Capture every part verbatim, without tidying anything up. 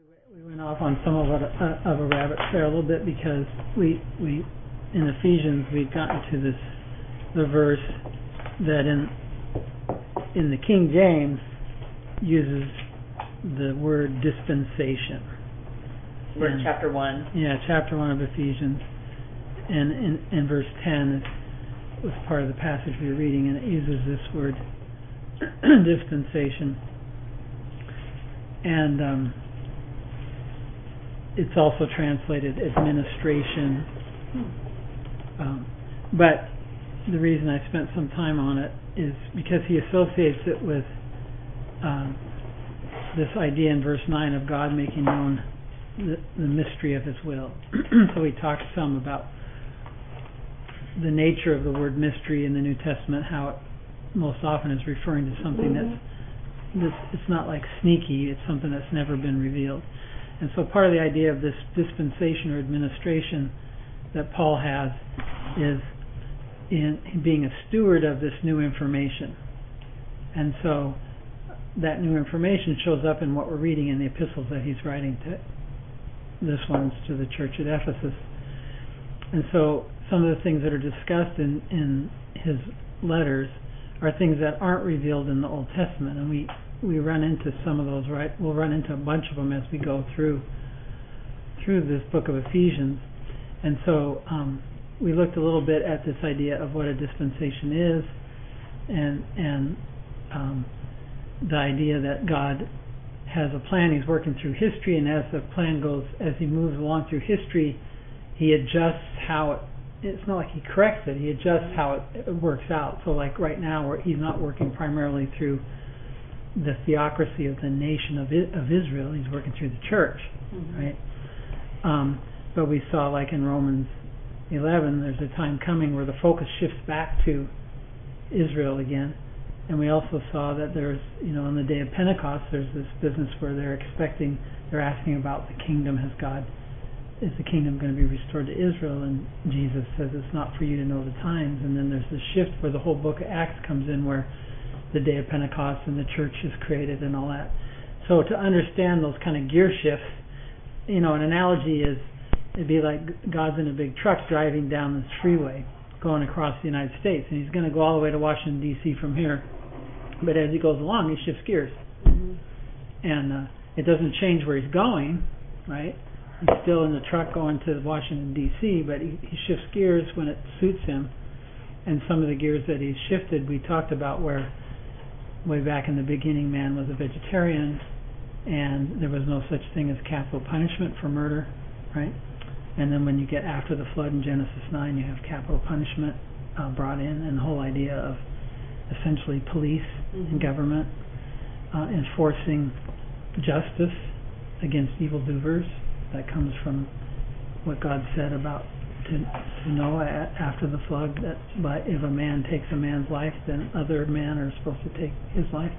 We went off on some of a, of a rabbit trail a little bit because we we in Ephesians we've gotten to this the verse that in in the King James uses the word dispensation. We're in chapter one. Yeah, chapter one of Ephesians, and in, in verse ten it was part of the passage we were reading, and it uses this word dispensation, and um, it's also translated administration. Um, but the reason I spent some time on it is because he associates it with um, this idea in verse nine of God making known the, the mystery of his will. So we talked some about the nature of the word mystery in the New Testament, how it most often is referring to something that's, that's it's not like sneaky, it's something that's never been revealed. And so part of the idea of this dispensation or administration that Paul has is in being a steward of this new information. And so that new information shows up in what we're reading in the epistles that he's writing to. This one's to the church at Ephesus. And so some of the things that are discussed in, in his letters are things that aren't revealed in the Old Testament. And we we run into some of those, right? We'll run into a bunch of them as we go through through this book of Ephesians. And so um, we looked a little bit at this idea of what a dispensation is, and and um, the idea that God has a plan. He's working through history, and as the plan goes, as he moves along through history, he adjusts how it. It's not like he corrects it. He adjusts how it, it works out. So, like right now, where he's not working primarily through the theocracy of the nation of I- of Israel, he's working through the church, mm-hmm. right? Um, but we saw, like in Romans eleven, there's a time coming where the focus shifts back to Israel again. And we also saw that there's, you know, on the day of Pentecost, there's this business where they're expecting, they're asking about the kingdom. Has God, is the kingdom going to be restored to Israel? And Jesus says it's not for you to know the times. And then there's this shift where the whole book of Acts comes in, where the day of Pentecost and the church is created and all that. So to understand those kind of gear shifts, you know, an analogy is, it'd be like God's in a big truck driving down this freeway going across the United States, and he's going to go all the way to Washington, D C from here. But as he goes along, he shifts gears. Mm-hmm. And uh, it doesn't change where he's going, right? He's still in the truck going to Washington, D C, but he, he shifts gears when it suits him. And some of the gears that he's shifted, we talked about, where way back in the beginning, man was a vegetarian, and there was no such thing as capital punishment for murder, right? And then when you get after the flood in Genesis nine, you have capital punishment uh, brought in, and the whole idea of essentially police mm-hmm. and government uh, enforcing justice against evildoers. That comes from what God said about to, to Noah after the flood, that by, if a man takes a man's life, then other men are supposed to take his life.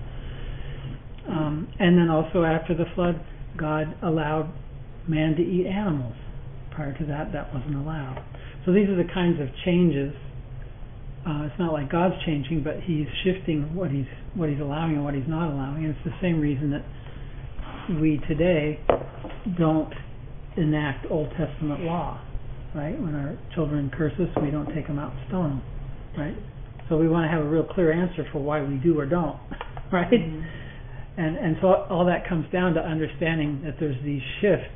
Um, and then also after the flood, God allowed man to eat animals. Prior to that, that wasn't allowed. So these are the kinds of changes. Uh, it's not like God's changing, but he's shifting what he's what he's allowing and what he's not allowing. And it's the same reason that we today don't enact Old Testament law, right? When our children curse us, we don't take them out and stone them, right? So we want to have a real clear answer for why we do or don't, right? Mm-hmm. And and so all that comes down to understanding that there's these shifts.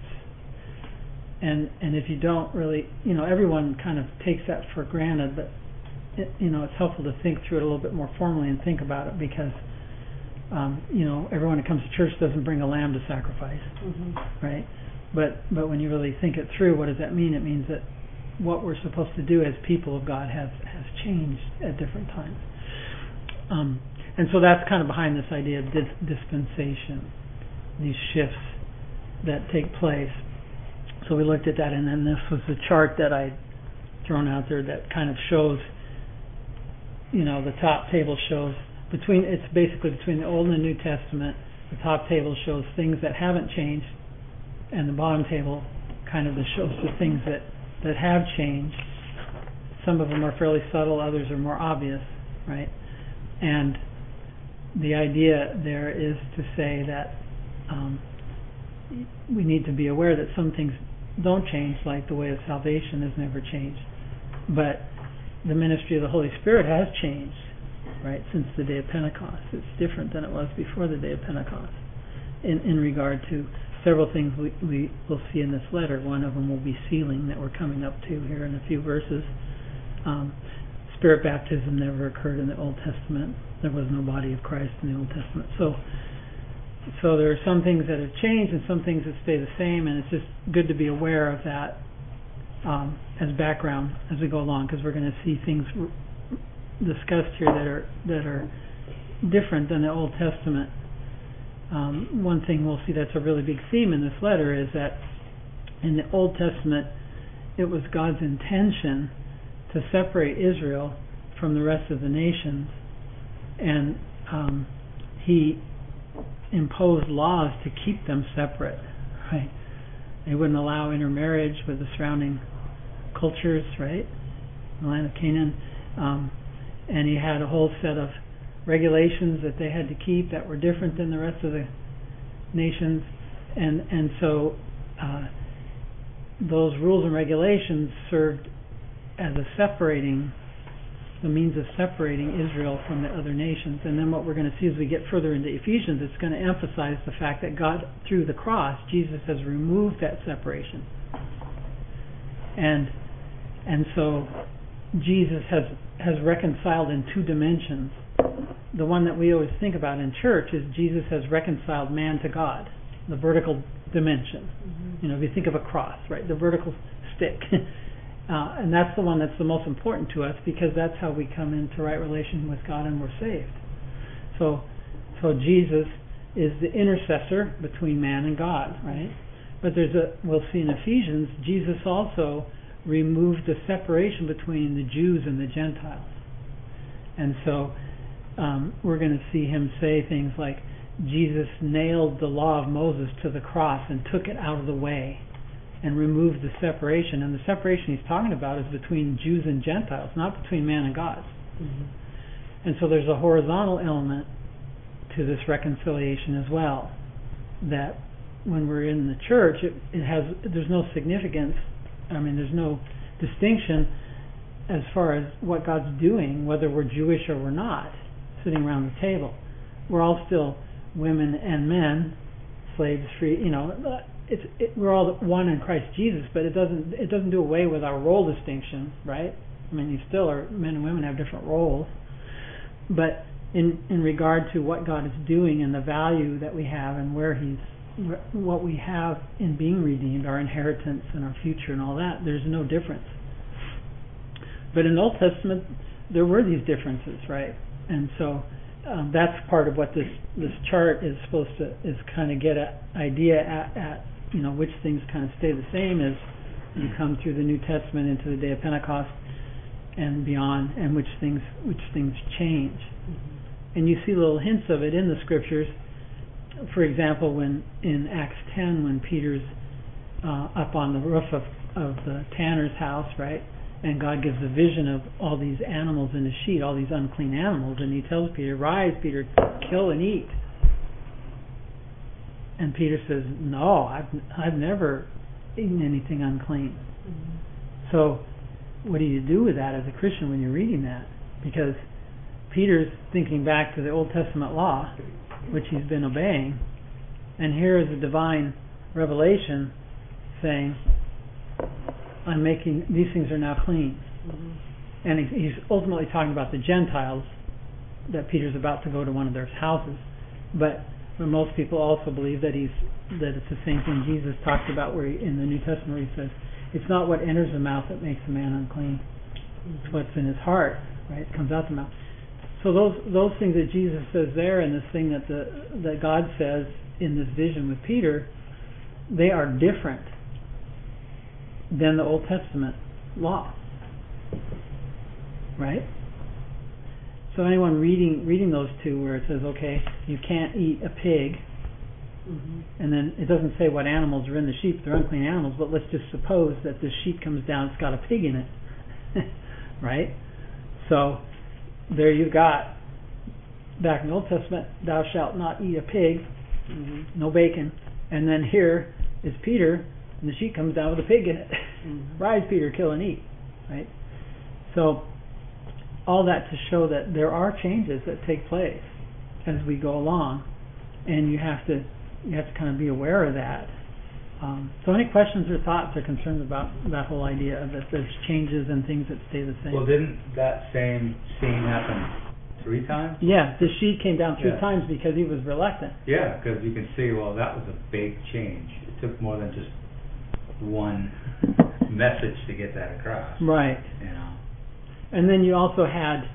And and if you don't really, you know, everyone kind of takes that for granted, but it, you know, it's helpful to think through it a little bit more formally and think about it, because um, you know, everyone that comes to church doesn't bring a lamb to sacrifice, mm-hmm. right? But but when you really think it through, what does that mean? It means that what we're supposed to do as people of God has has changed at different times. Um, and so that's kind of behind this idea of dis- dispensation, these shifts that take place. So we looked at that, and then this was the chart that I'd thrown out there that kind of shows, you know, the top table shows between, it's basically between the Old and the New Testament. The top table shows things that haven't changed, and the bottom table kind of shows the things that, that have changed. Some of them are fairly subtle, others are more obvious, right? And the idea there is to say that um, we need to be aware that some things don't change, like the way of salvation has never changed. But the ministry of the Holy Spirit has changed, right, since the day of Pentecost. It's different than it was before the day of Pentecost in, in regard to several things we, we will see in this letter. One of them will be sealing that we're coming up to here in a few verses. Um, Spirit baptism never occurred in the Old Testament. There was no body of Christ in the Old Testament. So so there are some things that have changed and some things that stay the same, and it's just good to be aware of that um, as background as we go along, because we're going to see things r- discussed here that are that are different than the Old Testament. Um, one thing we'll see that's a really big theme in this letter is that in the Old Testament it was God's intention to separate Israel from the rest of the nations, and um, He imposed laws to keep them separate. Right? They wouldn't allow intermarriage with the surrounding cultures, right? The land of Canaan, um, and He had a whole set of regulations that they had to keep that were different than the rest of the nations, and and so uh, those rules and regulations served as a separating, the means of separating Israel from the other nations. And then what we're going to see as we get further into Ephesians, it's going to emphasize the fact that God, through the cross, Jesus has removed that separation. And and so Jesus has has reconciled in two dimensions. The one that we always think about in church is Jesus has reconciled man to God, the vertical dimension. Mm-hmm. You know, if you think of a cross, right, the vertical stick. Uh, and that's the one that's the most important to us, because that's how we come into right relation with God and we're saved. So, so Jesus is the intercessor between man and God, right? But there's a, we'll see in Ephesians, Jesus also removed the separation between the Jews and the Gentiles. And so um, we're going to see Him say things like, Jesus nailed the law of Moses to the cross and took it out of the way and removed the separation. And the separation He's talking about is between Jews and Gentiles, not between man and God. Mm-hmm. And so there's a horizontal element to this reconciliation as well, that when we're in the church, it, it has there's no significance. I mean, there's no distinction as far as what God's doing, whether we're Jewish or we're not, sitting around the table. We're all still women and men, slaves, free, you know, It's, it, we're all one in Christ Jesus, but it doesn't it doesn't do away with our role distinction, right? I mean, you still are, men and women have different roles, but in in regard to what God is doing and the value that we have and where He's what we have in being redeemed, our inheritance and our future and all that, there's no difference. But in the Old Testament, there were these differences, right? And so um, that's part of what this this chart is supposed to is kind of get an idea at. at you know, which things kind of stay the same as you come through the New Testament into the day of Pentecost and beyond, and which things which things change. Mm-hmm. And you see little hints of it in the scriptures. For example, when in Acts ten, when Peter's uh, up on the roof of, of the tanner's house, right, and God gives a vision of all these animals in a sheet, all these unclean animals, and He tells Peter, "Rise, Peter, kill and eat." And Peter says, "No, I've I've never eaten anything unclean." Mm-hmm. So, what do you do with that as a Christian when you're reading that? Because Peter's thinking back to the Old Testament law, which he's been obeying, and here is a divine revelation saying, "I'm making these things are now clean." Mm-hmm. And he's ultimately talking about the Gentiles that Peter's about to go to one of their houses, but. But most people also believe that he's that it's the same thing Jesus talks about, where he, in the New Testament, where He says, "It's not what enters the mouth that makes a man unclean; it's what's in his heart, right? It comes out the mouth." So those those things that Jesus says there, and this thing that the that God says in this vision with Peter, they are different than the Old Testament law, right? So anyone reading reading those two, where it says, okay, you can't eat a pig, mm-hmm. and then it doesn't say what animals are in the sheep, they're unclean animals, but let's just suppose that the sheep comes down, it's got a pig in it, right? So there you've got, back in the Old Testament, thou shalt not eat a pig, mm-hmm. no bacon, And then here is Peter, and the sheet comes down with a pig in it. Mm-hmm. Rise, Peter, kill and eat. Right? So, all that to show that there are changes that take place as we go along, and you have to you have to kind of be aware of that. Um, so, any questions or thoughts or concerns about that whole idea of that there's changes and things that stay the same? Well, didn't that same scene happen three times? Yeah, the sheet came down three yeah. times because he was reluctant. Yeah, because you can see, well, that was a big change. It took more than just one message to get that across. Right. You know. And then you also had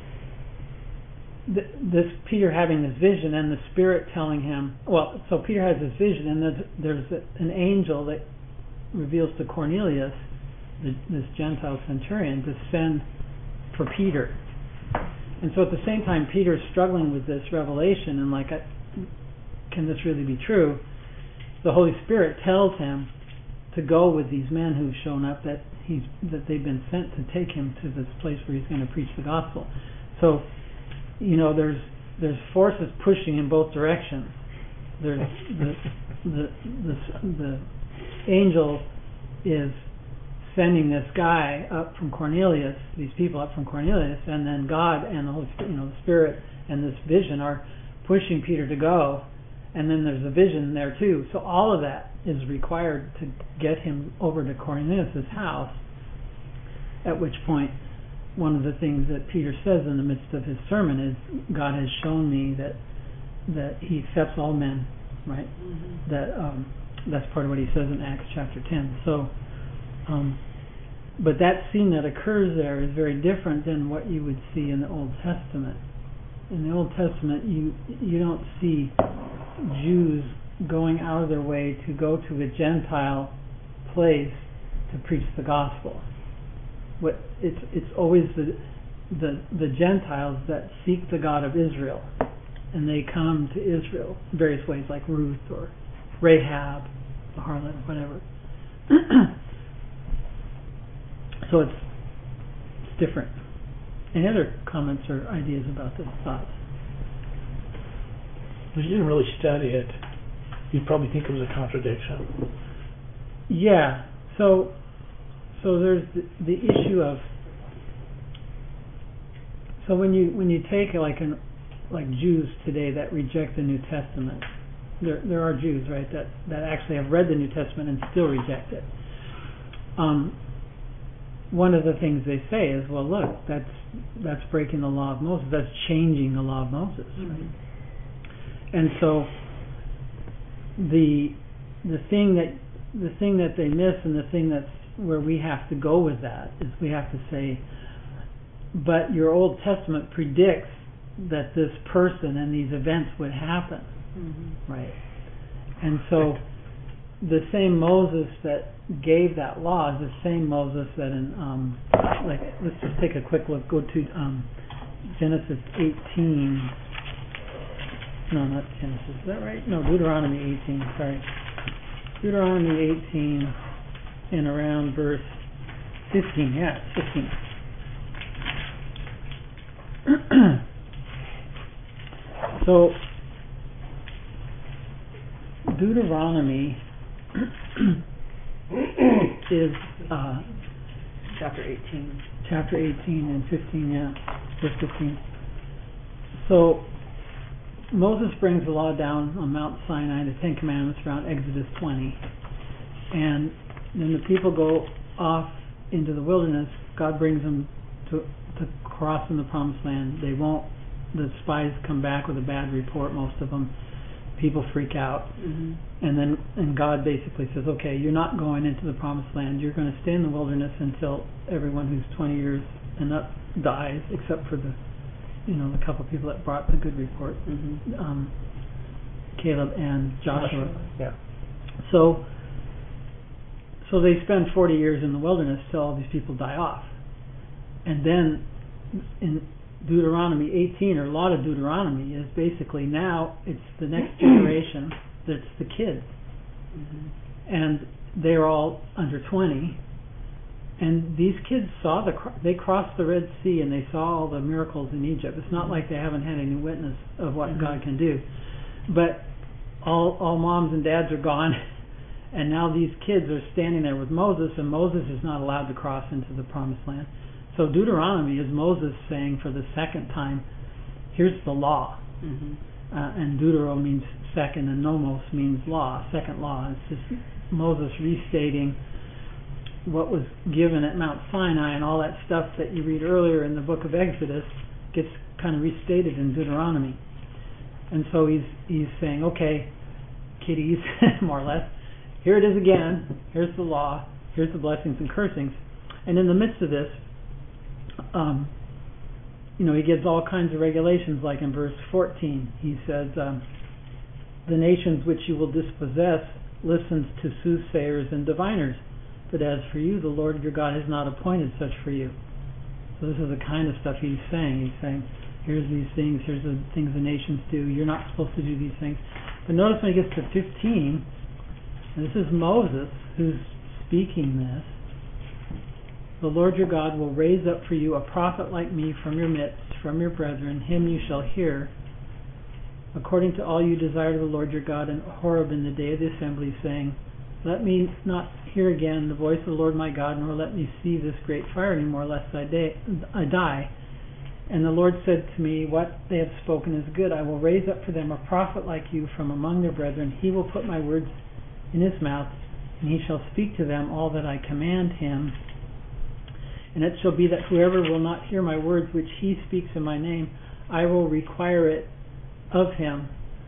th- this Peter having this vision and the Spirit telling him, well, so Peter has this vision, and there's, there's a, an angel that reveals to Cornelius, the, this Gentile centurion, to send for Peter. And so at the same time, Peter's struggling with this revelation and like, I, can this really be true? The Holy Spirit tells him to go with these men who've shown up, that he's that they've been sent to take him to this place where he's going to preach the gospel. So, you know, there's there's forces pushing in both directions. There's the the the, the angel is sending this guy up from Cornelius, these people up from Cornelius, and then God and the Holy Spirit, you know, the Spirit and this vision are pushing Peter to go, and then there's a vision there too. So all of that is required to get him over to Cornelius' house, at which point one of the things that Peter says in the midst of his sermon is, God has shown me that that he accepts all men, right? Mm-hmm. That um, that's part of what he says in Acts chapter ten. So Um, but that scene that occurs there is very different than what you would see in the Old Testament. In the Old Testament, you you don't see Jews going out of their way to go to a Gentile place to preach the gospel. What it's it's always the the the Gentiles that seek the God of Israel, and they come to Israel in various ways, like Ruth or Rahab, the harlot, whatever. So it's, it's different. Any other comments or ideas about this thought? If you didn't really study it, you'd probably think it was a contradiction. Yeah. So, so there's the, the issue of. So when you when you take like an like Jews today that reject the New Testament, there there are Jews, right, that that actually have read the New Testament and still reject it. Um. One of the things they say is, well, look, that's that's breaking the law of Moses. That's changing the law of Moses, right? Mm-hmm. And so the the thing that the thing that they miss, and the thing that's where we have to go with that, is we have to say, but your Old Testament predicts that this person and these events would happen, mm-hmm. right? And so the same Moses that gave that law is the same Moses that in um, like let's just take a quick look. Go to um, Genesis eighteen. No, not Genesis. Is that right? No, Deuteronomy eighteen. Sorry, Deuteronomy eighteen, and around verse fifteen. Yeah, fifteen. So Deuteronomy is uh, chapter eighteen. Chapter eighteen and fifteen, yeah, verse fifteen. So Moses brings the law down on Mount Sinai, the Ten Commandments, around Exodus twenty, and then the people go off into the wilderness. God brings them to to cross in the Promised Land. They won't. The spies come back with a bad report. Most of them. People freak out, mm-hmm. and then and God basically says, okay, you're not going into the Promised Land. You're going to stay in the wilderness until everyone who's twenty years and up dies, except for the, you know, the couple of people that brought the good report, mm-hmm. um, Caleb and Joshua. Yeah. So, so they spend forty years in the wilderness till all these people die off, and then in Deuteronomy eighteen, or a lot of Deuteronomy, is basically now it's the next generation that's the kids, mm-hmm. and they're all under twenty, and these kids saw the they crossed the Red Sea and they saw all the miracles in Egypt. It's not mm-hmm. like they haven't had any witness of what mm-hmm. God can do, but all all moms and dads are gone, and now these kids are standing there with Moses, and Moses is not allowed to cross into the promised land. So Deuteronomy is Moses saying for the second time, here's the law. Mm-hmm. Uh, and Deutero means second, and nomos means law, second law. It's just Moses restating what was given at Mount Sinai, and all that stuff that you read earlier in the book of Exodus gets kind of restated in Deuteronomy. And so he's he's saying, okay, kiddies, more or less, here it is again, here's the law, here's the blessings and cursings. And in the midst of this, um, you know, he gives all kinds of regulations, like in verse fourteen. He says, um, the nations which you will dispossess listens to soothsayers and diviners, but as for you, the Lord your God has not appointed such for you. So this is the kind of stuff he's saying. He's saying, here's these things, here's the things the nations do, you're not supposed to do these things. But notice when he gets to fifteen, and this is Moses who's speaking this, the Lord your God will raise up for you a prophet like me from your midst, from your brethren. Him you shall hear, according to all you desired of the Lord your God in Horeb in the day of the assembly, saying, let me not hear again the voice of the Lord my God, nor let me see this great fire any more, lest I, da- I die. And the Lord said to me, what they have spoken is good. I will raise up for them a prophet like you from among their brethren. He will put my words in his mouth, and he shall speak to them all that I command him. And it shall be that whoever will not hear my words which he speaks in my name, I will require it of him.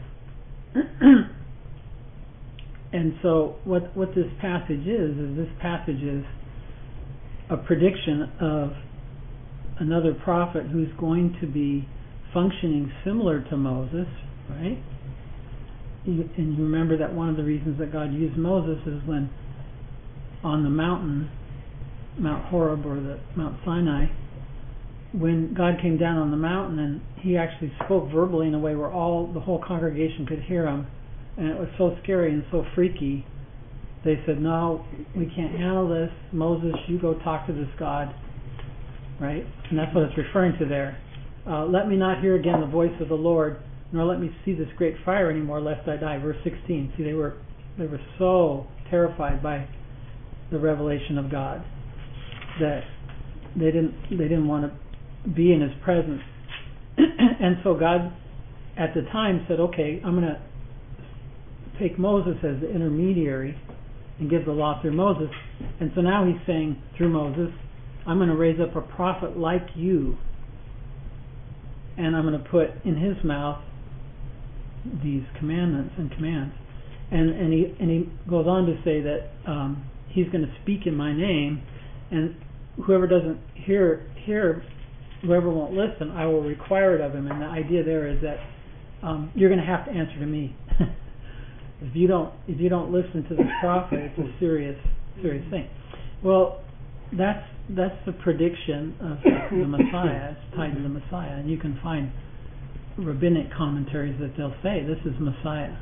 And so what what this passage is, is this passage is a prediction of another prophet who's going to be functioning similar to Moses, right? And you remember that one of the reasons that God used Moses is when on the mountain, Mount Horeb or the Mount Sinai, when God came down on the mountain and he actually spoke verbally in a way where all the whole congregation could hear him, and it was so scary and so freaky, they said, no, we can't handle this. Moses, you go talk to this God, right? And that's what it's referring to there. Uh, let me not hear again the voice of the Lord, nor let me see this great fire anymore, lest I die. Verse sixteen. See, they were they were so terrified by the revelation of God that they didn't they didn't want to be in his presence. And so God at the time said, okay, I'm going to take Moses as the intermediary and give the law through Moses. And so now he's saying through Moses, I'm going to raise up a prophet like you, and I'm going to put in his mouth these commandments and commands. And and he and he goes on to say that um, he's going to speak in my name, and whoever doesn't hear hear whoever won't listen, I will require it of him. And the idea there is that um, you're going to have to answer to me. if you don't if you don't listen to this prophet, it's a serious serious thing. Well, that's that's the prediction of the Messiah. It's tied to the Messiah, and you can find rabbinic commentaries that they'll say this is Messiah.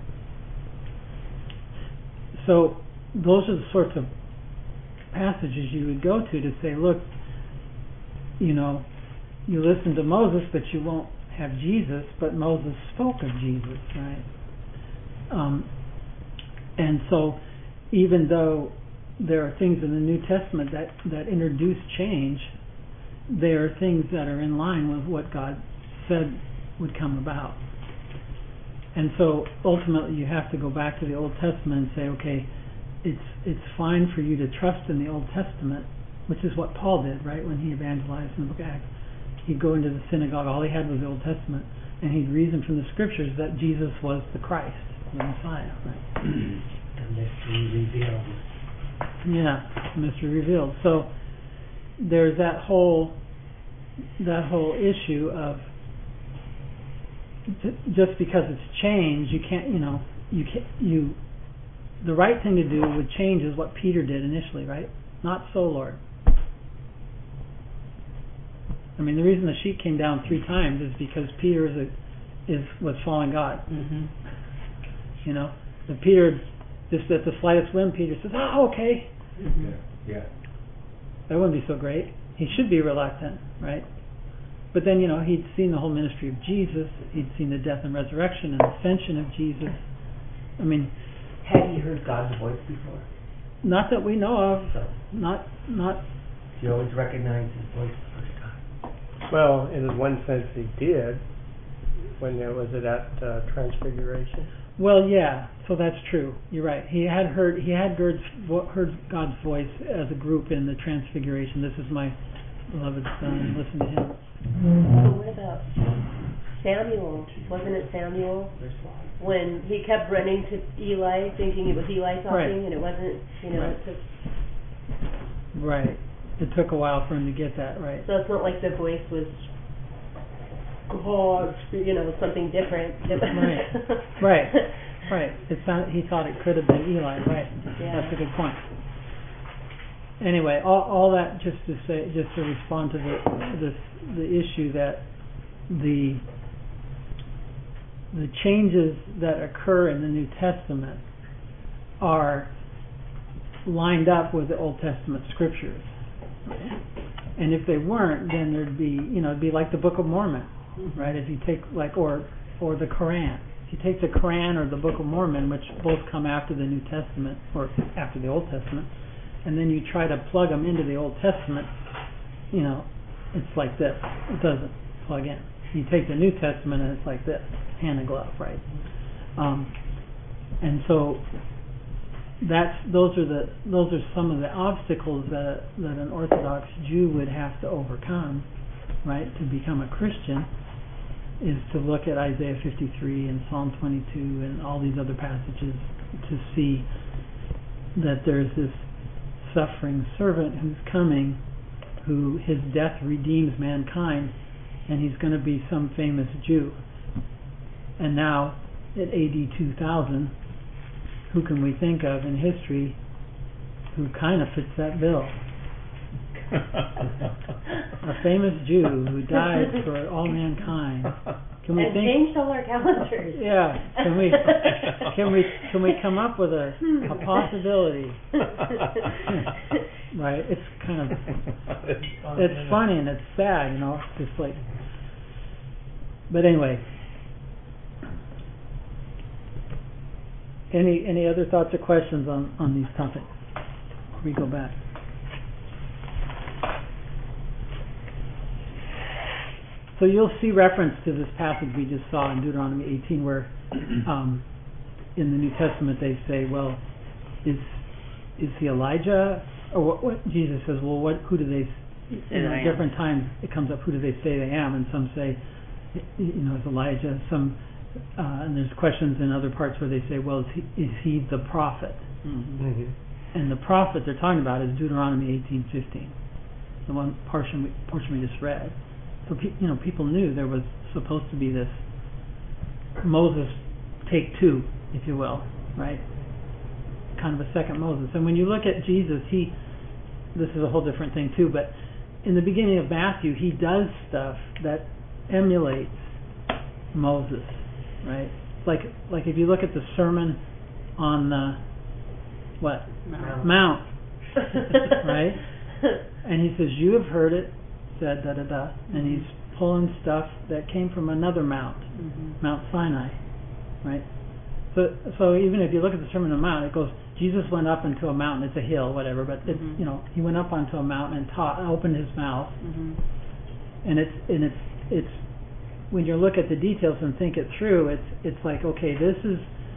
So those are the sorts of passages you would go to to say, look, you know, you listen to Moses, but you won't have Jesus, but Moses spoke of Jesus, right? Um, and so even though there are things in the New Testament that, that introduce change, there are things that are in line with what God said would come about. And so ultimately you have to go back to the Old Testament and say, okay, it's it's fine for you to trust in the Old Testament, which is what Paul did, right, when he evangelized in the book of Acts. He'd go into the synagogue, all he had was the Old Testament, and he'd reason from the scriptures that Jesus was the Christ, the Messiah, right? The mystery revealed. Yeah, mystery revealed. So there's that whole that whole issue of just because it's change, you can't, you know, you can't, you. The right thing to do with change is what Peter did initially, right? Not so, Lord. I mean, the reason the sheet came down three times is because Peter is a, is was following God. Mm-hmm. You know, if Peter just at the slightest whim, Peter says, "Oh, okay." Mm-hmm. Yeah, yeah. That wouldn't be so great. He should be reluctant, right? But then, you know, he'd seen the whole ministry of Jesus. He'd seen the death and resurrection and ascension of Jesus. I mean, Had he heard God's voice before? not that we know of, So, not, not, you always recognize his voice the first time. Well, in one sense he did, when there was it at uh, Transfiguration. well, yeah, so that's true. You're right. He had heard, he had God's, vo- heard God's voice as a group in the Transfiguration. This is my beloved son, listen to him. So what about Samuel? Wasn't it Samuel? When he kept running to Eli, thinking it was Eli talking, Right. and it wasn't, you know, Right. it took, Right. It took a while for him to get that, right. so it's not like the voice was God, you know, something different. Right. Right. Right. It sounded, he thought it could have been Eli, right. Yeah. That's a good point. Anyway, all, all that just to say, just to respond to the, the, the issue that the, the changes that occur in the New Testament are lined up with the Old Testament scriptures. And if they weren't, then there'd be, you know, it'd be like the Book of Mormon, right? If you take like, or, or the Quran. If you take the Quran or the Book of Mormon, which both come after the New Testament, or after the Old Testament, and then you try to plug them into the Old Testament, you know, it's like this. It doesn't plug in. You take the New Testament and it's like this, hand in glove, right? Um, and so that's those are the those are some of the obstacles that that an Orthodox Jew would have to overcome, right, to become a Christian, is to look at Isaiah fifty-three and Psalm twenty-two and all these other passages to see that there's this suffering servant who's coming, who his death redeems mankind, and he's going to be some famous Jew. And now, at A D two thousand, who can we think of in history who kind of fits that bill? A famous Jew who died for all mankind. Can we and think? changed all our calendars. Yeah. Can we? Can we? Can we come up with a, a possibility? Right. It's kind of. It's funny and it's sad, you know. It's just like. But anyway. Any any other thoughts or questions on, on these topics? Before we go back. So you'll see reference to this passage we just saw in Deuteronomy eighteen, where um, in the New Testament they say, "Well, is is he Elijah?" Or what, what Jesus says, "Well, what? Who do they?" You know, at different times it comes up, "Who do they say they am?" And some say, you know, it's Elijah. Some uh, and there's questions in other parts where they say, "Well, is he, is he the prophet?" Mm-hmm. Mm-hmm. And the prophet they're talking about is Deuteronomy eighteen fifteen, the one portion we, portion we just read. So pe- you know, people knew there was supposed to be this Moses take two, if you will, right? Kind of a second Moses. And when you look at Jesus, he, this is a whole different thing too, but in the beginning of Matthew, he does stuff that emulates Moses, right? Like, like if you look at the sermon on the, what? Mount. Mount. Right? And he says, "You have heard it said da da da," and he's pulling stuff that came from another mount, Mm-hmm. Mount Sinai, right? So, so even if you look at the Sermon on the Mount, it goes, Jesus went up into a mountain. It's a hill, whatever, but it's, Mhm. you know, he went up onto a mountain and taught, opened his mouth, Mm-hmm. and it's and it's it's when you look at the details and think it through, it's it's like, okay, this is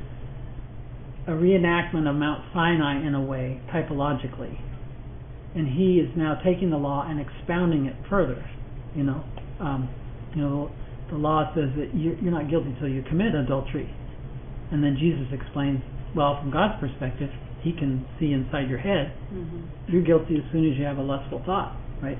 a reenactment of Mount Sinai in a way, typologically. And he is now taking the law and expounding it further. You know, um, you know, the law says that you're, you're not guilty until you commit adultery, and then Jesus explains, well, from God's perspective, He can see inside your head. Mm-hmm. You're guilty as soon as you have a lustful thought, right?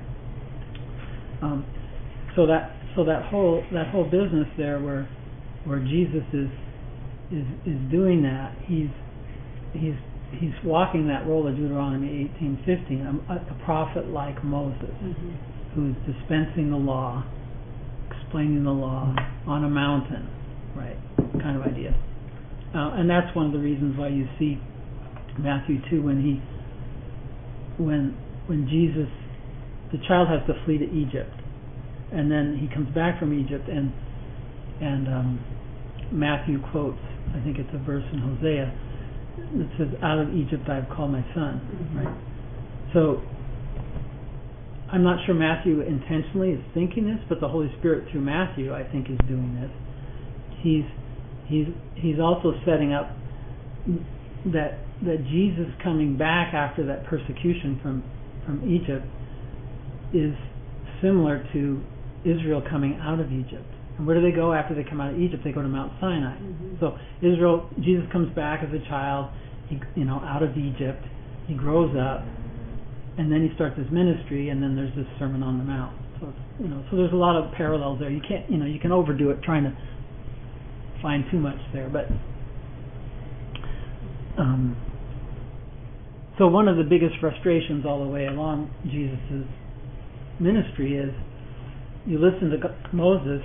Um, so that so that whole that whole business there, where where Jesus is is is doing that, he's he's he's walking that role of Deuteronomy eighteen fifteen, a, a prophet like Moses, Mm-hmm. who's dispensing the law, explaining the law on a mountain, right? Kind of idea. Uh, and that's one of the reasons why you see Matthew two, when he when when Jesus, the child has to flee to Egypt, and then he comes back from Egypt, and and um, Matthew quotes I think it's a verse in Hosea that says, out of Egypt I have called my son, right? So, I'm not sure Matthew intentionally is thinking this, but the Holy Spirit through Matthew, I think, is doing this. He's he's he's also setting up that that Jesus coming back after that persecution from from Egypt is similar to Israel coming out of Egypt. And where do they go after they come out of Egypt? They go to Mount Sinai. Mm-hmm. So Israel, Jesus comes back as a child, he, you know, out of Egypt. He grows up, and then he starts his ministry, and then there's this Sermon on the Mount. So it's, you know, so there's a lot of parallels there. You can't, you know, you can overdo it trying to find too much there, but um, so one of the biggest frustrations all the way along Jesus' ministry is you listen to Moses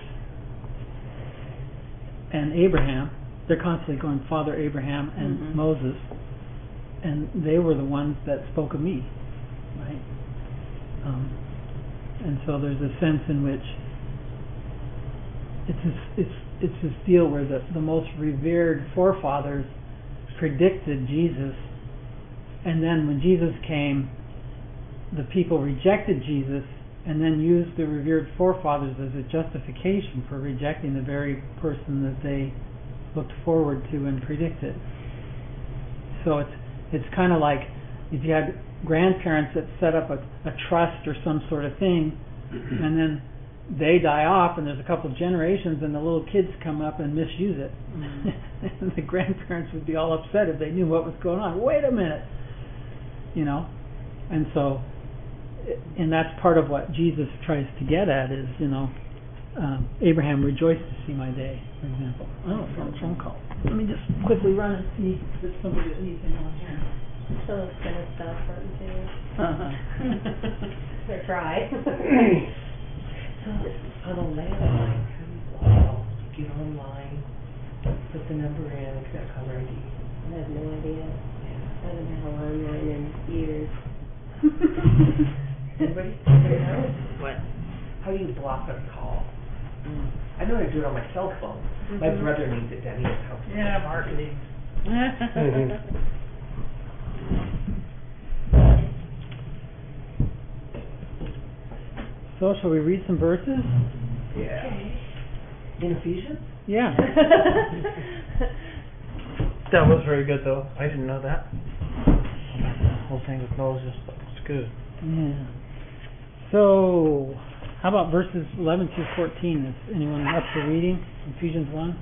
and Abraham. They're constantly going, Father Abraham and mm-hmm. Moses, and they were the ones that spoke of me, right? Um, and so there's a sense in which it's this, it's it's this deal where the, the most revered forefathers predicted Jesus, and then when Jesus came, the people rejected Jesus and then used the revered forefathers as a justification for rejecting the very person that they looked forward to and predicted. So it's it's kind of like if you had grandparents that set up a, a trust or some sort of thing, and then they die off, and there's a couple of generations, and the little kids come up and misuse it. Mm-hmm. And the grandparents would be all upset if they knew what was going on. Wait a minute, you know. And so, and that's part of what Jesus tries to get at is, you know, um, Abraham rejoiced to see my day, for example. Oh, phone, phone call. Let me just quickly run and see if there's somebody that needs anything on here. So it's going to stop running too. Uh-huh. Or try. So on a landline, how do you log off? You get online, put the number in, it's got caller I D. I have no idea. I haven't had a landline in years. Anybody? Anybody know? What? How do you block a call? Mm. I know how to do it on my cell phone. Mm-hmm. My brother needs it down here. Yeah, marketing. Mm-hmm. So, shall we read some verses? Yeah. In Ephesians? Yeah. That was very good, though. I didn't know that. The whole thing with Moses, it's good. Yeah. So, how about verses eleven through fourteen? Is anyone up for reading? Ephesians one?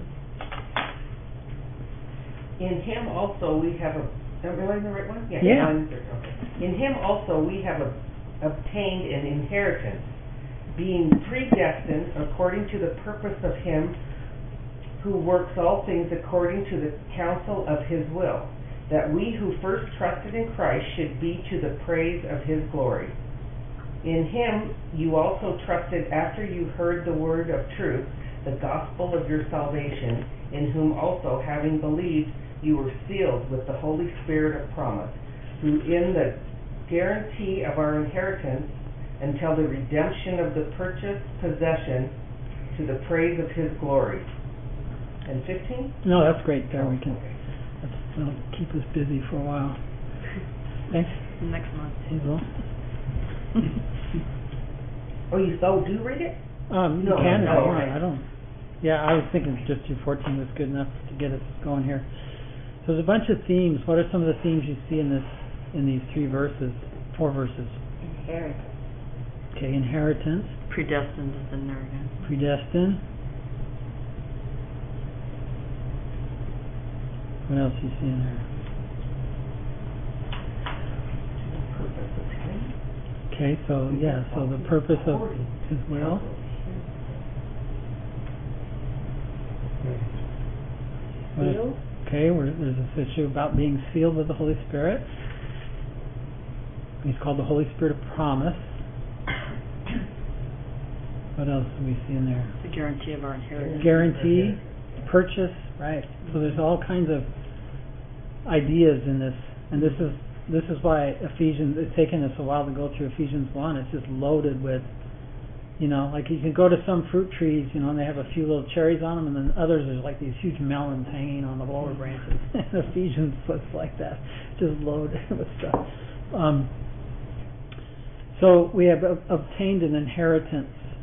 In him also we have a... Am I writing the right one? Yeah. Yeah. In, okay. In him also we have a, obtained an inheritance, being predestined according to the purpose of him who works all things according to the counsel of his will, that we who first trusted in Christ should be to the praise of his glory. In him you also trusted after you heard the word of truth, the gospel of your salvation, in whom also, having believed, you were sealed with the Holy Spirit of promise, who in the guarantee of our inheritance until the redemption of the purchased possession to the praise of his glory. And fifteen? No, that's great. There oh, we can. Okay. That's, that'll keep us busy for a while. Thanks, Next month. Hazel. Oh, you so do read it? Um, you No, can if no, you want. okay. I don't. Yeah, I was thinking just through fourteen was good enough to get us going here. So there's a bunch of themes. What are some of the themes you see in this in these three verses, four verses? Inheritance. Okay, inheritance. Predestined is in there again. Predestined. What else you see in there? Purpose of him? Okay, so yeah, so the purpose of his will. What- Sealed. Okay, where there's this issue about being sealed with the Holy Spirit. He's called the Holy Spirit of promise. What else do we see in there? The guarantee of our inheritance. Guarantee, purchase, right. So there's all kinds of ideas in this, and this is this is why Ephesians, it's taken us a while to go through Ephesians one. It's just loaded with You know, like you can go to some fruit trees, you know, and they have a few little cherries on them, and then others there's like these huge melons hanging on the lower branches. Ephesians was like that, just loaded with stuff. Um, so we have ob- obtained an inheritance.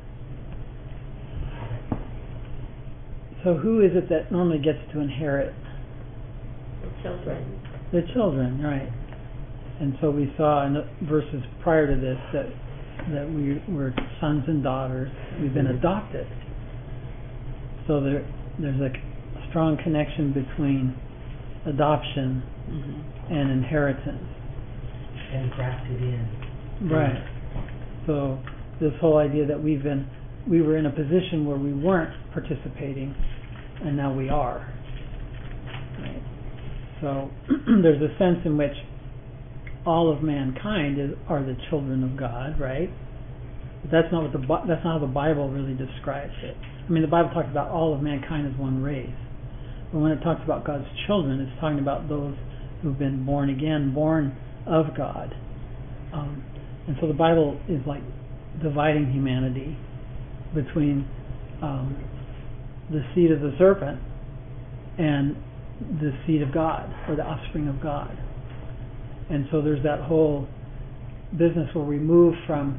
So who is it that normally gets to inherit? The children. The children, right. And so we saw in the verses prior to this that that we were sons and daughters. We've been adopted. So there, there's a strong connection between adoption Mm-hmm. and inheritance. And grafted in. Right. So this whole idea that we've been, we were in a position where we weren't participating, and now we are. Right. So there's a sense in which all of mankind is, are the children of God, right? But that's not what the that's not how the Bible really describes it. I mean, the Bible talks about all of mankind as one race, but when it talks about God's children, it's talking about those who've been born again, born of God. Um, and so the Bible is like dividing humanity between um, the seed of the serpent and the seed of God, or the offspring of God. And so there's that whole business where we move from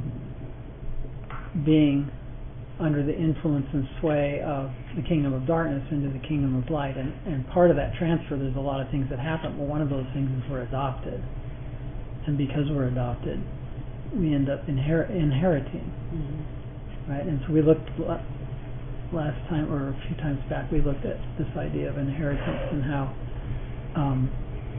being under the influence and sway of the kingdom of darkness into the kingdom of light. And, and part of that transfer, there's a lot of things that happen. Well, one of those things is we're adopted. And because we're adopted, we end up inher- inheriting. Mm-hmm. Right? And so we looked last time, or a few times back, we looked at this idea of inheritance and how um,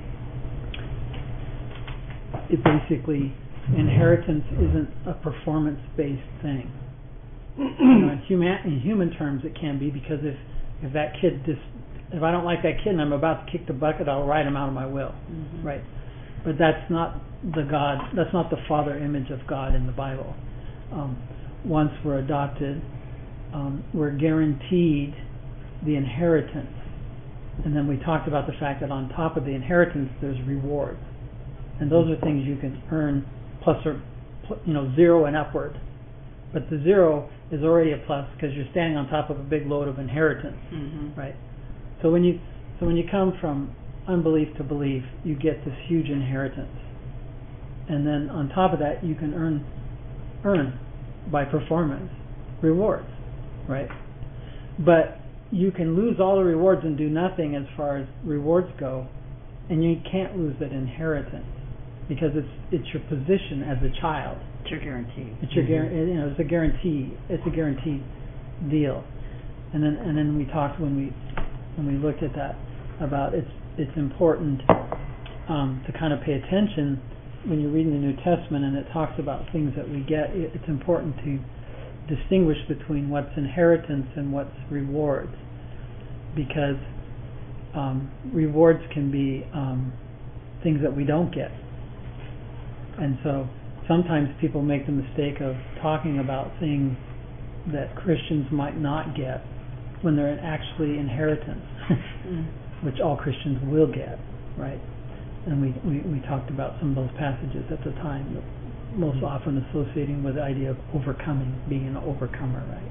it basically, inheritance isn't a performance-based thing. You know, in, human, in human terms, it can be, because if, if that kid just, if I don't like that kid and I'm about to kick the bucket, I'll write him out of my will, Mm-hmm. right? But that's not the God, that's not the Father image of God in the Bible. Um, once we're adopted, um, we're guaranteed the inheritance, and then we talked about the fact that on top of the inheritance, there's rewards, and those are things you can earn plus or you know zero and upward. But the zero is already a plus because you're standing on top of a big load of inheritance, Mm-hmm. right? So when you so when you come from unbelief to belief, you get this huge inheritance, and then on top of that, you can earn earn by performance rewards, right? But you can lose all the rewards and do nothing as far as rewards go, and you can't lose that inheritance because it's it's your position as a child. It's your guarantee. It's your Mhm. guarantee. You know, it's a guarantee. It's a guaranteed deal. And then and then we talked when we when we looked at that about it's it's important um, to kind of pay attention when you're reading the New Testament and it talks about things that we get. It, it's important to distinguish between what's inheritance and what's rewards, because um, rewards can be um, things that we don't get. And so sometimes people make the mistake of talking about things that Christians might not get when they're actually inheritance, Mm. which all Christians will get, right? And we, we, we talked about some of those passages at the time, most often associating with the idea of overcoming, being an overcomer, right?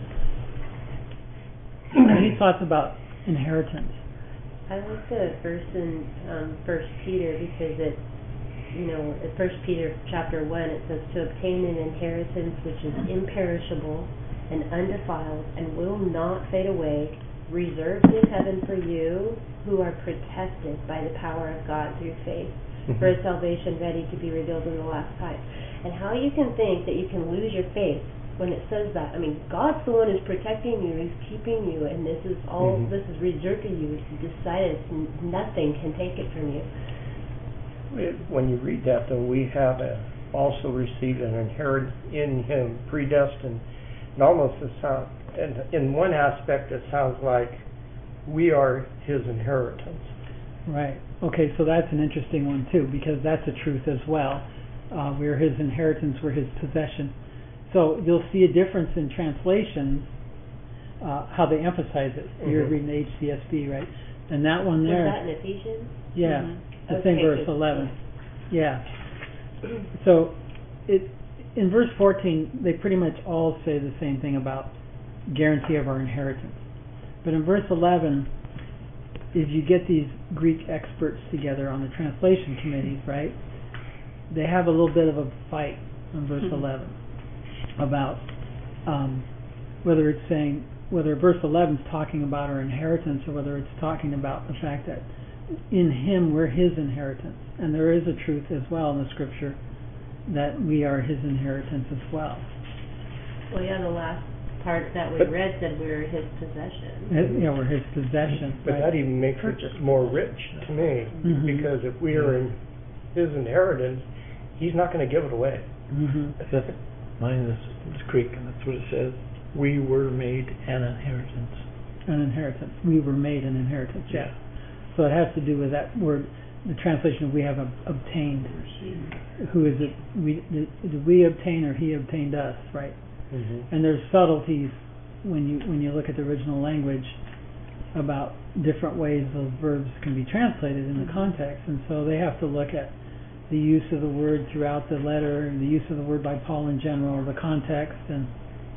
Any thoughts about inheritance? I like the verse in um, First Peter because it, you know, in First Peter chapter one, it says to obtain an inheritance which is imperishable and undefiled and will not fade away, reserved in heaven for you who are protected by the power of God through faith, for a salvation ready to be revealed in the last time. And how you can think that you can lose your faith when it says that. I mean, God's the one who's protecting you, He's keeping you, and this is all, Mhm. this is reserved for you. He decided nothing can take it from you. It- When you read that, though, we have a, also received an inheritance in Him, predestined. It almost it sound, in, in one aspect, it sounds like we are His inheritance. Right. Okay, so that's an interesting one too, because that's a truth as well. Uh, we're His inheritance, we're His possession. So you'll see a difference in translations, uh, how they emphasize it. You're Mhm. reading H C S B, right? And that one Was there, that in Ephesians? yeah, Mhm. the same Okay, verse good. eleven. Yeah. So it in verse fourteen, they pretty much all say the same thing about guarantee of our inheritance. But in verse eleven, if you get these Greek experts together on the translation committees, right, they have a little bit of a fight in verse eleven about um, whether it's saying, whether verse eleven is talking about our inheritance or whether it's talking about the fact that in Him we're His inheritance. And there is a truth as well in the Scripture that we are His inheritance as well. Well, yeah, the last part that we But- read said we were His possession. It- you know, we're His possession. But right? that even makes it more rich to me, Mhm. because if we are in His inheritance, He's not going to give it away. Mhm. That's, mine is, is Greek, and that's what it says. We were made an inheritance. An inheritance. We were made an inheritance, yeah. So it has to do with that word, the translation we have ob- obtained. Who is it? We did, did we obtain or He obtained us, right? Mm-hmm. And there's subtleties when you when you look at the original language about different ways those verbs can be translated in the context, and so they have to look at the use of the word throughout the letter, the use of the word by Paul in general, the context, and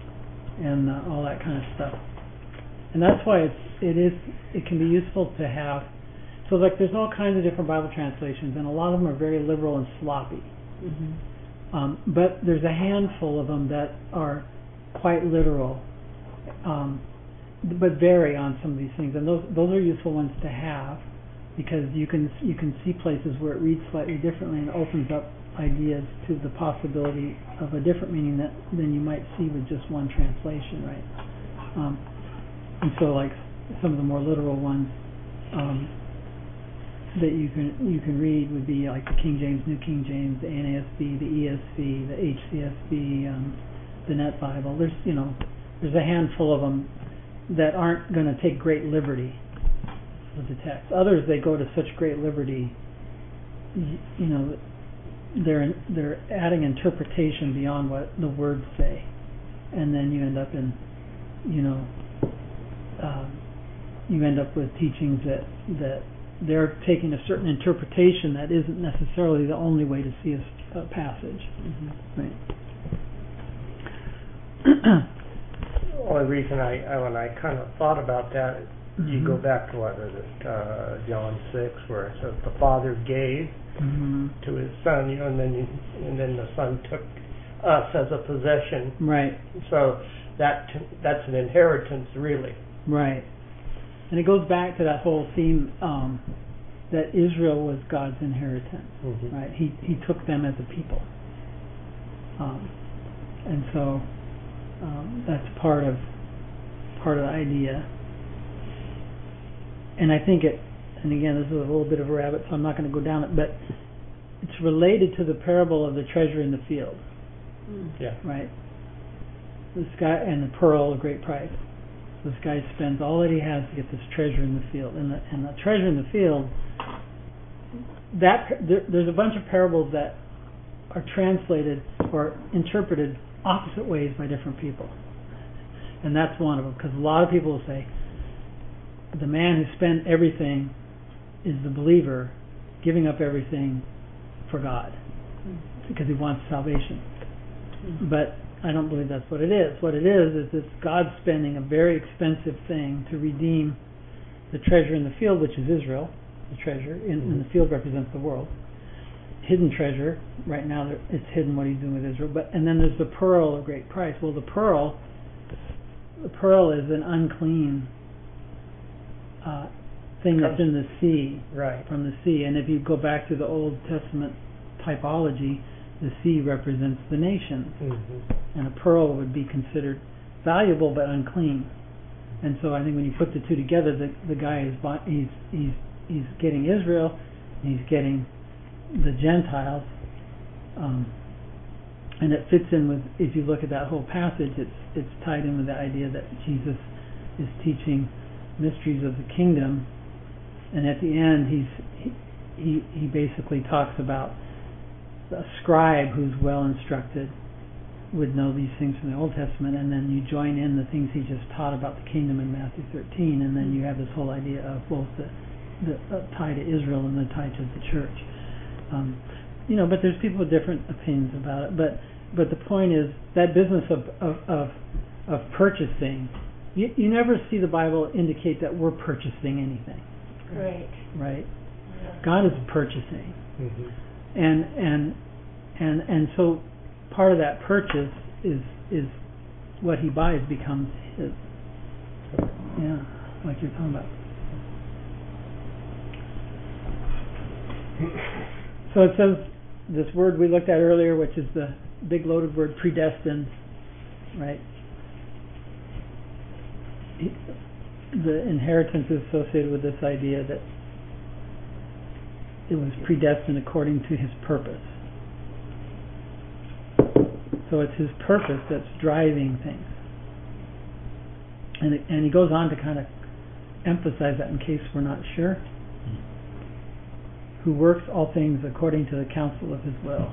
and uh, all that kind of stuff. And that's why it's, it is it can be useful to have. So like there's all kinds of different Bible translations, and a lot of them are very liberal and sloppy. Mm-hmm. Um, but there's a handful of them that are quite literal, um, but vary on some of these things, and those those are useful ones to have, because you can you can see places where it reads slightly differently and opens up ideas to the possibility of a different meaning that than you might see with just one translation, right? Um, and so, like some of the more literal ones um, that you can you can read would be like the King James, New King James, the N A S B, the E S V, the H C S B, um, the Net Bible. There's you know there's a handful of them that aren't going to take great liberty with the text. Others, they go to such great liberty, you, you know, they're they're adding interpretation beyond what the words say, and then you end up in, you know, um, you end up with teachings that that they're taking a certain interpretation that isn't necessarily the only way to see a, a passage. Mm-hmm. Right. The only reason I, I when I kind of thought about that, mm-hmm. you go back to what is it, uh, John six, where it says the Father gave mm-hmm. to His Son, you know, and then you, and then the Son took us as a possession. Right. So that that's an inheritance, really. Right. And it goes back to that whole theme um, that Israel was God's inheritance. Mm-hmm. Right. He He took them as a people, um, and so. Um, that's part of part of the idea, and I think it. And again, this is a little bit of a rabbit, so I'm not going to go down it. But it's related to the parable of the treasure in the field. Mm. Yeah. Right. This guy and the pearl of great price. This guy spends all that he has to get this treasure in the field, and the and the treasure in the field. That there, there's a bunch of parables that are translated or interpreted opposite ways by different people, and that's one of them, because a lot of people will say the man who spent everything is the believer giving up everything for God mm-hmm. because he wants salvation. Mm-hmm. But I don't believe that's what it is. What it is is it's God spending a very expensive thing to redeem the treasure in the field, which is Israel. The treasure in, mm-hmm. in the field represents the world. Hidden treasure, right now it's hidden what he's doing with Israel, but and then there's the pearl of great price. Well, the pearl the pearl is an unclean uh, thing that's in the sea, right, from the sea. And if you go back to the Old Testament typology, the sea represents the nation, mm-hmm. and a pearl would be considered valuable but unclean. And so I think when you put the two together, the the guy is he's he's he's getting Israel, and he's getting the Gentiles, um, and it fits in with, if you look at that whole passage, it's it's tied in with the idea that Jesus is teaching mysteries of the kingdom, and at the end he's he he, he basically talks about a scribe who's well instructed would know these things from the Old Testament, and then you join in the things he just taught about the kingdom in Matthew thirteen, and then you have this whole idea of both the the uh, tie to Israel and the tie to the church. Um, you know, but there's people with different opinions about it. But but the point is that business of of of, of purchasing. You, you never see the Bible indicate that we're purchasing anything, Right. right? Yeah. God is purchasing, Mhm. and and and and so part of that purchase is is what He buys becomes His. Yeah, like you're talking about. So it says this word we looked at earlier, which is the big loaded word predestined, right? He, the inheritance is associated with this idea that it was predestined according to His purpose. So it's His purpose that's driving things. And it, and he goes on to kind of emphasize that in case we're not sure. Who works all things according to the counsel of His will.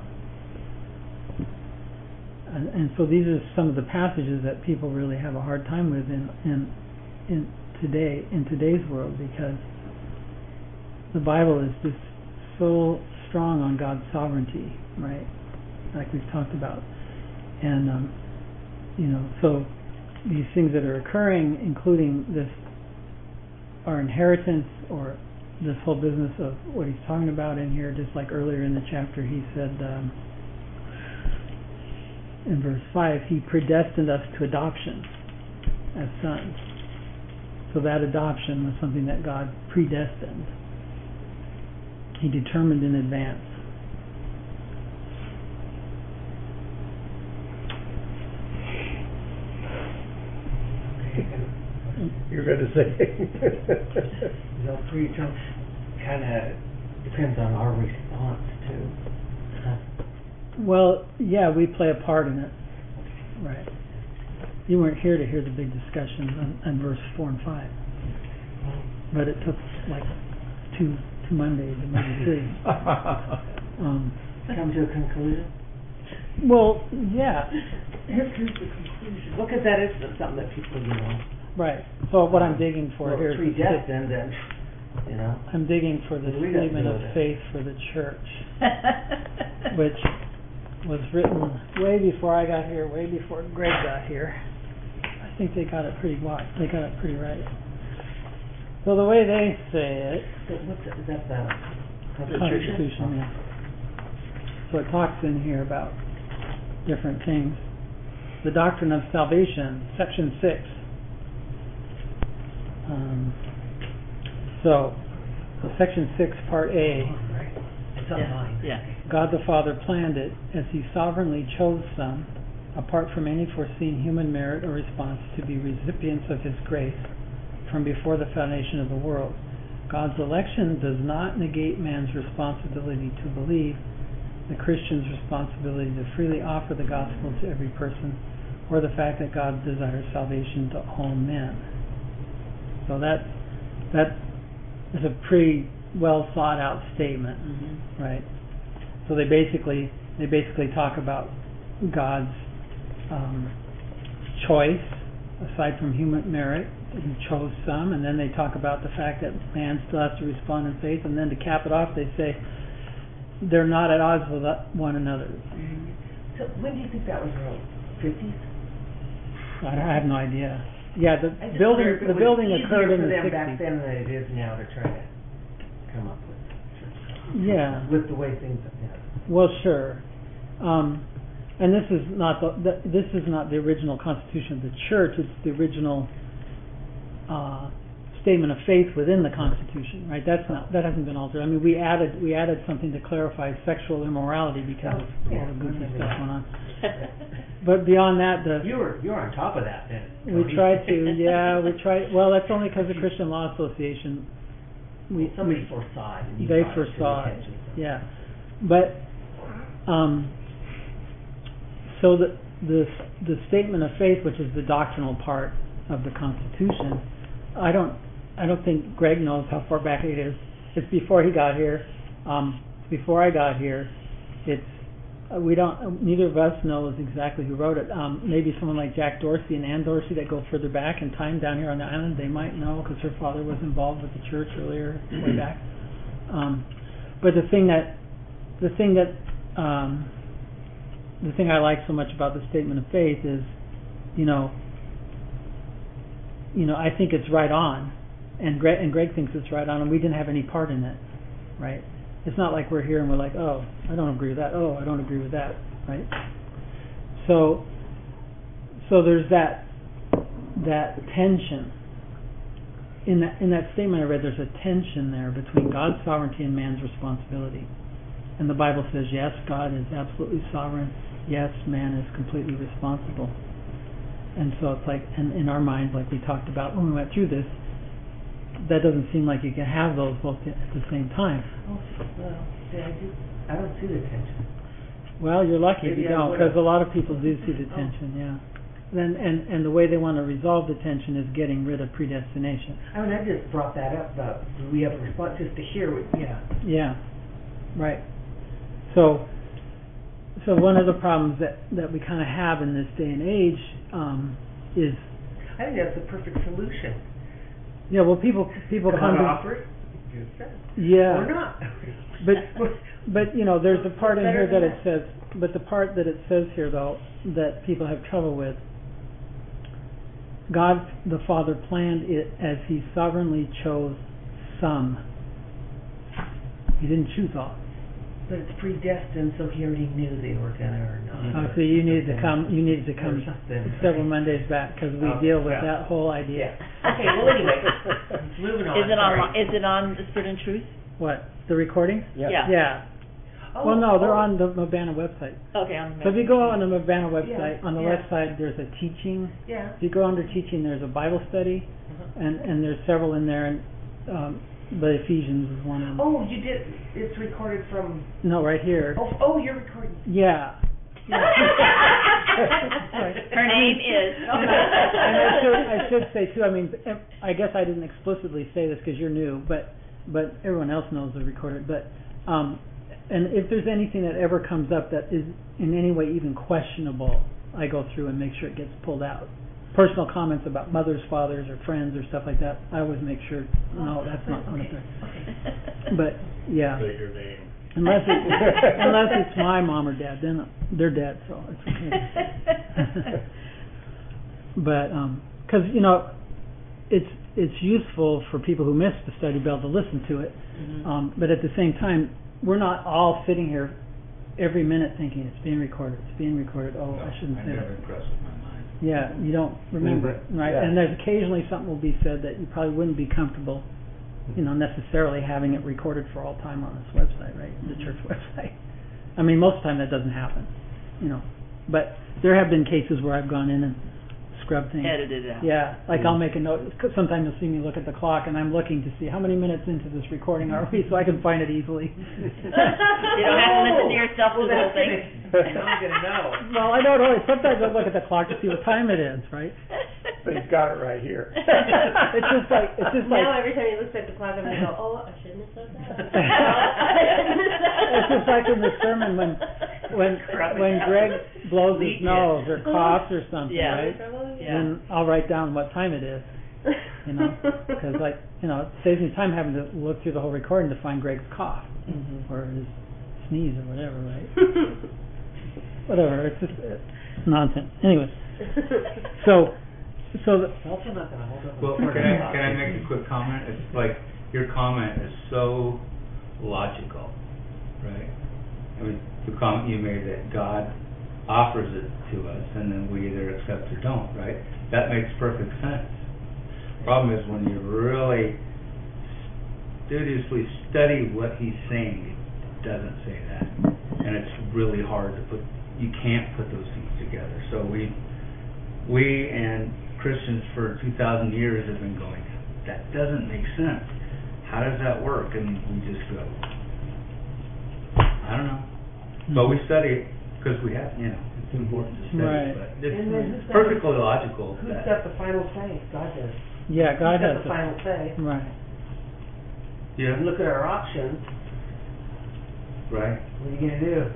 And, and so these are some of the passages that people really have a hard time with in in in today in today's world, because the Bible is just so strong on God's sovereignty, right? Like we've talked about, and um, you know, so these things that are occurring, including this, our inheritance, or this whole business of what he's talking about in here, just like earlier in the chapter, he said um, in verse five, He predestined us to adoption as sons. So that adoption was something that God predestined. He determined in advance. You're going to say. The free term kind of depends on our response too. Huh? Well, yeah, we play a part in it. Right. You weren't here to hear the big discussion on, on verse four and five. But it took like two two Mondays and maybe three. um, Come to a conclusion? well, yeah. Here's, here's the conclusion. Well, because that is something that people, you know. Right. So what I'm digging for well, here is the sta- predestined, and, you know. I'm digging for the What do we got to statement do of with it? faith for the church, which was written way before I got here, way before Greg got here. I think they got it pretty wide. They got it pretty right. So the way they say it, So what's that, is that the the Constitution? Constitution, yeah. So it talks in here about different things. The doctrine of salvation, section six. Um, so, so section six, part A. It's on mine. Yeah. God the Father planned it as He sovereignly chose some, apart from any foreseen human merit or response, to be recipients of His grace from before the foundation of the world. God's election does not negate man's responsibility to believe, the Christian's responsibility to freely offer the gospel to every person, or the fact that God desires salvation to all men. So that that is a pretty well thought out statement, Mm-hmm. right? So they basically they basically talk about God's um, choice aside from human merit. He chose some, and then they talk about the fact that man still has to respond in faith, and then to cap it off, they say they're not at odds with one another. Mm-hmm. So when do you think that was wrote? fifties? I I have no idea. Yeah, the I just building wonder if it the was building easier occurred in for the them back sixties. then than it is now to try to come up with Yeah. with the way things have been. Well, sure. Um, and this is not the, the this is not the original Constitution of the Church. It's the original uh, statement of faith within the Constitution, right? That's not that hasn't been altered. I mean, we added we added something to clarify sexual immorality because of Oh, yeah. all the goofy Remember stuff that. going on. But beyond that, the You were you were on top of that then. we Tony. try to yeah we try. Well, that's only because the Christian Law Association. We Somebody we, foresaw it. And you they brought it to the foresaw it. attention. Yeah, but um, so the the the statement of faith, which is the doctrinal part of the Constitution, I don't I don't think Greg knows how far back it is. It's before he got here. Um, it's before I got here. It's uh, we don't neither of us knows exactly who wrote it. Um, maybe someone like Jack Dorsey and Ann Dorsey that go further back in time down here on the island, they might know because her father was involved with the church earlier way back. Um, but the thing that the thing that um, the thing I like so much about the statement of faith is, you know, you know, I think it's right on, and Greg, and Greg thinks it's right on, and we didn't have any part in it, right? It's not like we're here and we're like, oh, I don't agree with that. Oh, I don't agree with that, right? So, so there's that that tension in that in that statement I read. There's a tension there between God's sovereignty and man's responsibility. And the Bible says, yes, God is absolutely sovereign. Yes, man is completely responsible. And so it's like, and in our minds, like we talked about when we went through this, that doesn't seem like you can have those both at the same time. Oh, well, see, I do, I don't see the tension. Well, you're lucky if Maybe you I don't, would've. because a lot of people do see the Oh. tension, yeah. Then, and, and the way they want to resolve the tension is getting rid of predestination. I mean, I just brought that up about, do we have a response, just to hear what, yeah. Yeah, right. So, so one of the problems that, that we kind of have in this day and age um, is, I think that's the perfect solution. yeah, well, people people Come come on, to, offer it, just said, yeah, or not. but but you know, there's a part in Better here that than it says, but the part that it says here though that people have trouble with. God the Father planned it as He sovereignly chose some. He didn't choose all. But it's predestined, so he already knew they were gonna or not. Oh, so you needed to come. You needed to Or come something. several Mondays back because we Oh, deal with yeah. that whole idea. Yeah. Okay, well, anyway, moving on. Is it sorry. on, is it on the Spirit and Truth? What, the recording? Yeah. Yeah. Oh, Well, no, they're oh, on the Mabana website. Okay, on the. So if you go on the Mabana website, Yeah, on the yeah. left side there's a teaching. Yeah. If you go under teaching, there's a Bible study, Uh-huh. and and there's several in there, and um, the Ephesians is one of them. Oh, you did, it's recorded from, No, right here. oh, oh, you're recording. Yeah. Her name is. And I should I should say too. I mean, I guess I didn't explicitly say this because you're new, but but everyone else knows the recorded. But um, and if there's anything that ever comes up that is in any way even questionable, I go through and make sure it gets pulled out. Personal comments about mothers, fathers, or friends, or stuff like that, I always make sure no, that's not going up there. But yeah. Say your name. Unless it's, unless it's my mom or dad, then they're dead, so it's okay. But because um, you know, it's it's useful for people who miss the study be able to listen to it. Mm-hmm. Um, but at the same time, we're not all sitting here every minute thinking it's being recorded, it's being recorded. Oh, I shouldn't I'm say never that. impressed with my mind. Yeah, you don't remember it, right? Yeah. And there's occasionally something will be said that you probably wouldn't be comfortable, you know, necessarily having it recorded for all time on this website, right? The church website. I mean, most of the time that doesn't happen, you know. But there have been cases where I've gone in and scrubbed things. Edited it out. Yeah, like I'll make a note. 'Cause sometimes you'll see me look at the clock and I'm looking to see how many minutes into this recording are we, so I can find it easily. You don't have to listen to yourself Well, do the whole that's thing. it. Now I'm gonna know. Well, I don't know. Sometimes I look at the clock to see what time it is, right? But he's got it right here. It's just like it's just like Now every time he looks at the clock, I'm gonna go, oh, I shouldn't have said that. It's just like in the sermon when when when Greg blows his nose or coughs or something, Yeah. right? Yeah. Then I'll write down what time it is, you know, because like you know it saves me time having to look through the whole recording to find Greg's cough Mhm. or his sneeze or whatever, right? Whatever, it's just it's nonsense. Anyway, so so the, It's also not gonna hold up. Well, in can I, court. can I make a quick comment? It's like, your comment is so logical, right? I mean, the comment you made that God offers it to us and then we either accept or don't, right? That makes perfect sense. Problem is when you really studiously study what he's saying, it doesn't say that. And it's really hard to put, you can't put those things together. So we, we and Christians for two thousand years have been going, that doesn't make sense. How does that work? And we just go, I don't know. But we study it because we have, you know, it's important to study. Right. But And then who's it's got perfectly logical. Who's that- got the final say? God does. yeah, God Who's has got the a- final say. right. Yeah, Look at our options. right. What are you gonna do?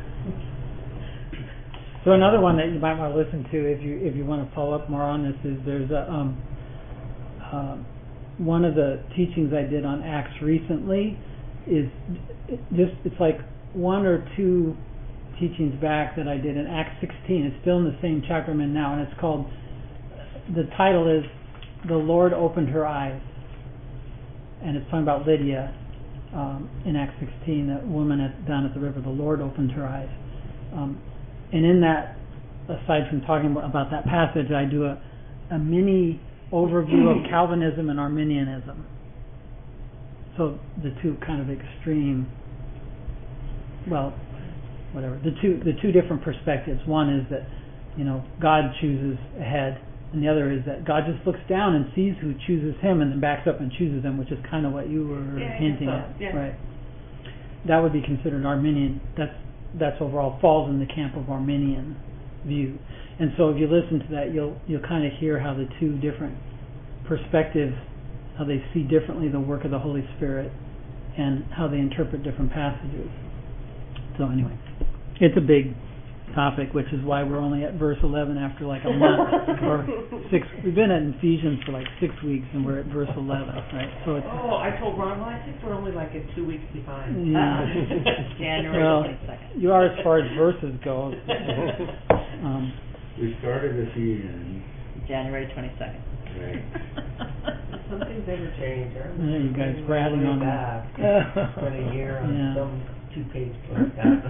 So another one that you might want to listen to if you if you want to follow up more on this is there's a um, uh, one of the teachings I did on Acts recently is it just it's like one or two teachings back that I did in Acts sixteen. It's still in the same chapter I'm in now, and it's called, the title is The Lord Opened Her Eyes. And it's talking about Lydia um, in Acts sixteen, that woman at, down at the river. The Lord opened her eyes. Um, and in that, aside from talking about that passage, I do a, a mini overview of Calvinism and Arminianism. So the two kind of extreme, well, whatever, the two the two different perspectives. One is that, you know, God chooses ahead, and the other is that God just looks down and sees who chooses him and then backs up and chooses them, which is kind of what you were Yeah, I hinting guess so. at. Yeah. Right. That would be considered Arminian. That's that's overall falls in the camp of Arminian view. And so if you listen to that, you'll you'll kind of hear how the two different perspectives, how they see differently the work of the Holy Spirit and how they interpret different passages. So anyway, it's a big topic, which is why we're only at verse eleven after like a month or six. We've been at Ephesians for like six weeks and we're at verse eleven, right? So it's Oh, I told Ron, well, I think we're only like at two weeks behind. yeah. January Well, twenty-second. you are as far as verses go. Um, We started Ephesians, January twenty-second. right? Some things never change. I remember Yeah, you guys way, rattling way on that. back. Spent a year on Yeah. some two-page book.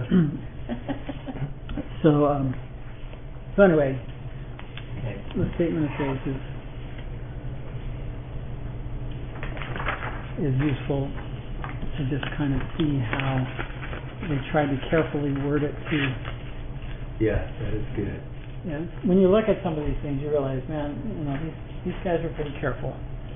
so um, so anyway, Okay. the statement of faith is is useful to just kind of see how they try to carefully word it to. Yes, that is good. Yeah, when you look at some of these things, you realize, man, you know, these these guys are pretty careful.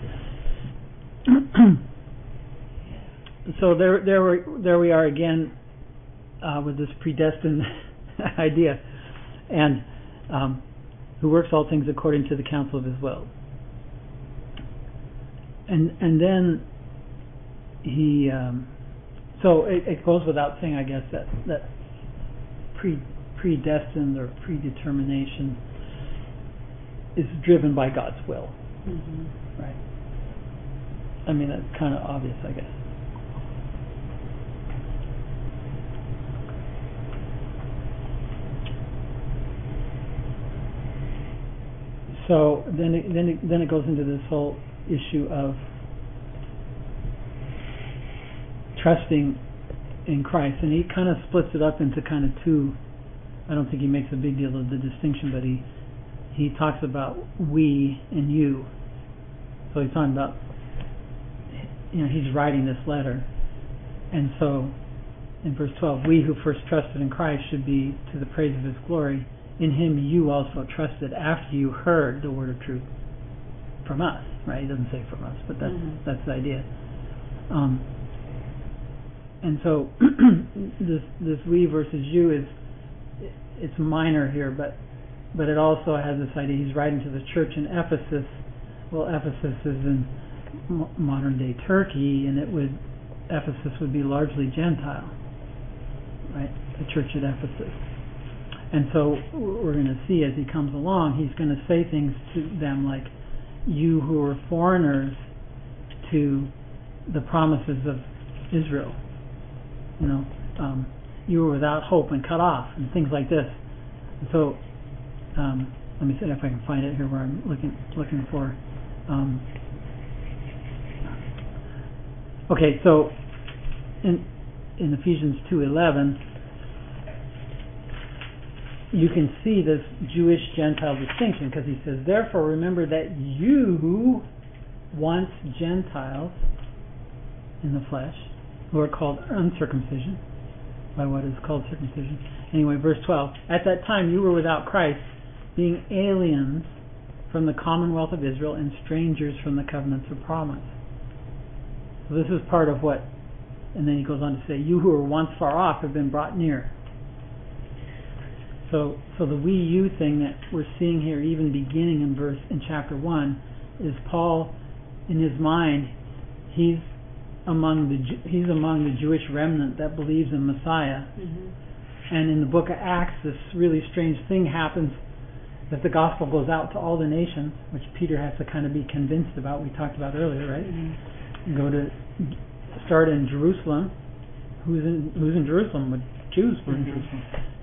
So there, there, we, there we are again uh, with this predestined idea, and um, who works all things according to the counsel of his will. And and then he, um, so it, it goes without saying, I guess, that that pre predestined or predetermination is driven by God's will, Mm-hmm. right? I mean, that's kind of obvious, I guess. So then, it, then, it, then it goes into this whole issue of trusting in Christ, and he kind of splits it up into kind of two. I don't think he makes a big deal of the distinction, but he he talks about we and you. So he's talking about, you know, he's writing this letter, and so in verse twelve, we who first trusted in Christ should be to the praise of his glory. In him you also trusted after you heard the word of truth from us, right? He doesn't say from us, but that's Mm-hmm. that's the idea. Um, and so this this we versus you is, it's minor here, but but it also has this idea. He's writing to the church in Ephesus. Well, Ephesus is in m- modern day Turkey, and it would Ephesus would be largely Gentile, right? The church at Ephesus. And so we're going to see as he comes along, he's going to say things to them like, you who are foreigners to the promises of Israel, you know, um, you were without hope and cut off, and things like this. And so, um, let me see if I can find it here where I'm looking looking for. Um, okay, so in in Ephesians two eleven, you can see this Jewish-Gentile distinction, because he says, therefore remember that you once Gentiles in the flesh, who are called uncircumcision by what is called circumcision. Anyway, verse twelve, at that time you were without Christ, being aliens from the commonwealth of Israel and strangers from the covenants of promise. So this is part of what, and then he goes on to say, you who were once far off have been brought near. So, so the we you thing that we're seeing here, even beginning in verse in chapter one, is Paul, in his mind, he's among the he's among the Jewish remnant that believes in Messiah, Mm-hmm. and in the book of Acts, this really strange thing happens that the gospel goes out to all the nations, which Peter has to kind of be convinced about. We talked about earlier, right? Mm-hmm. Go to start in Jerusalem. Who's in who's in Jerusalem? Well, Jews were in Mm-hmm. Jerusalem.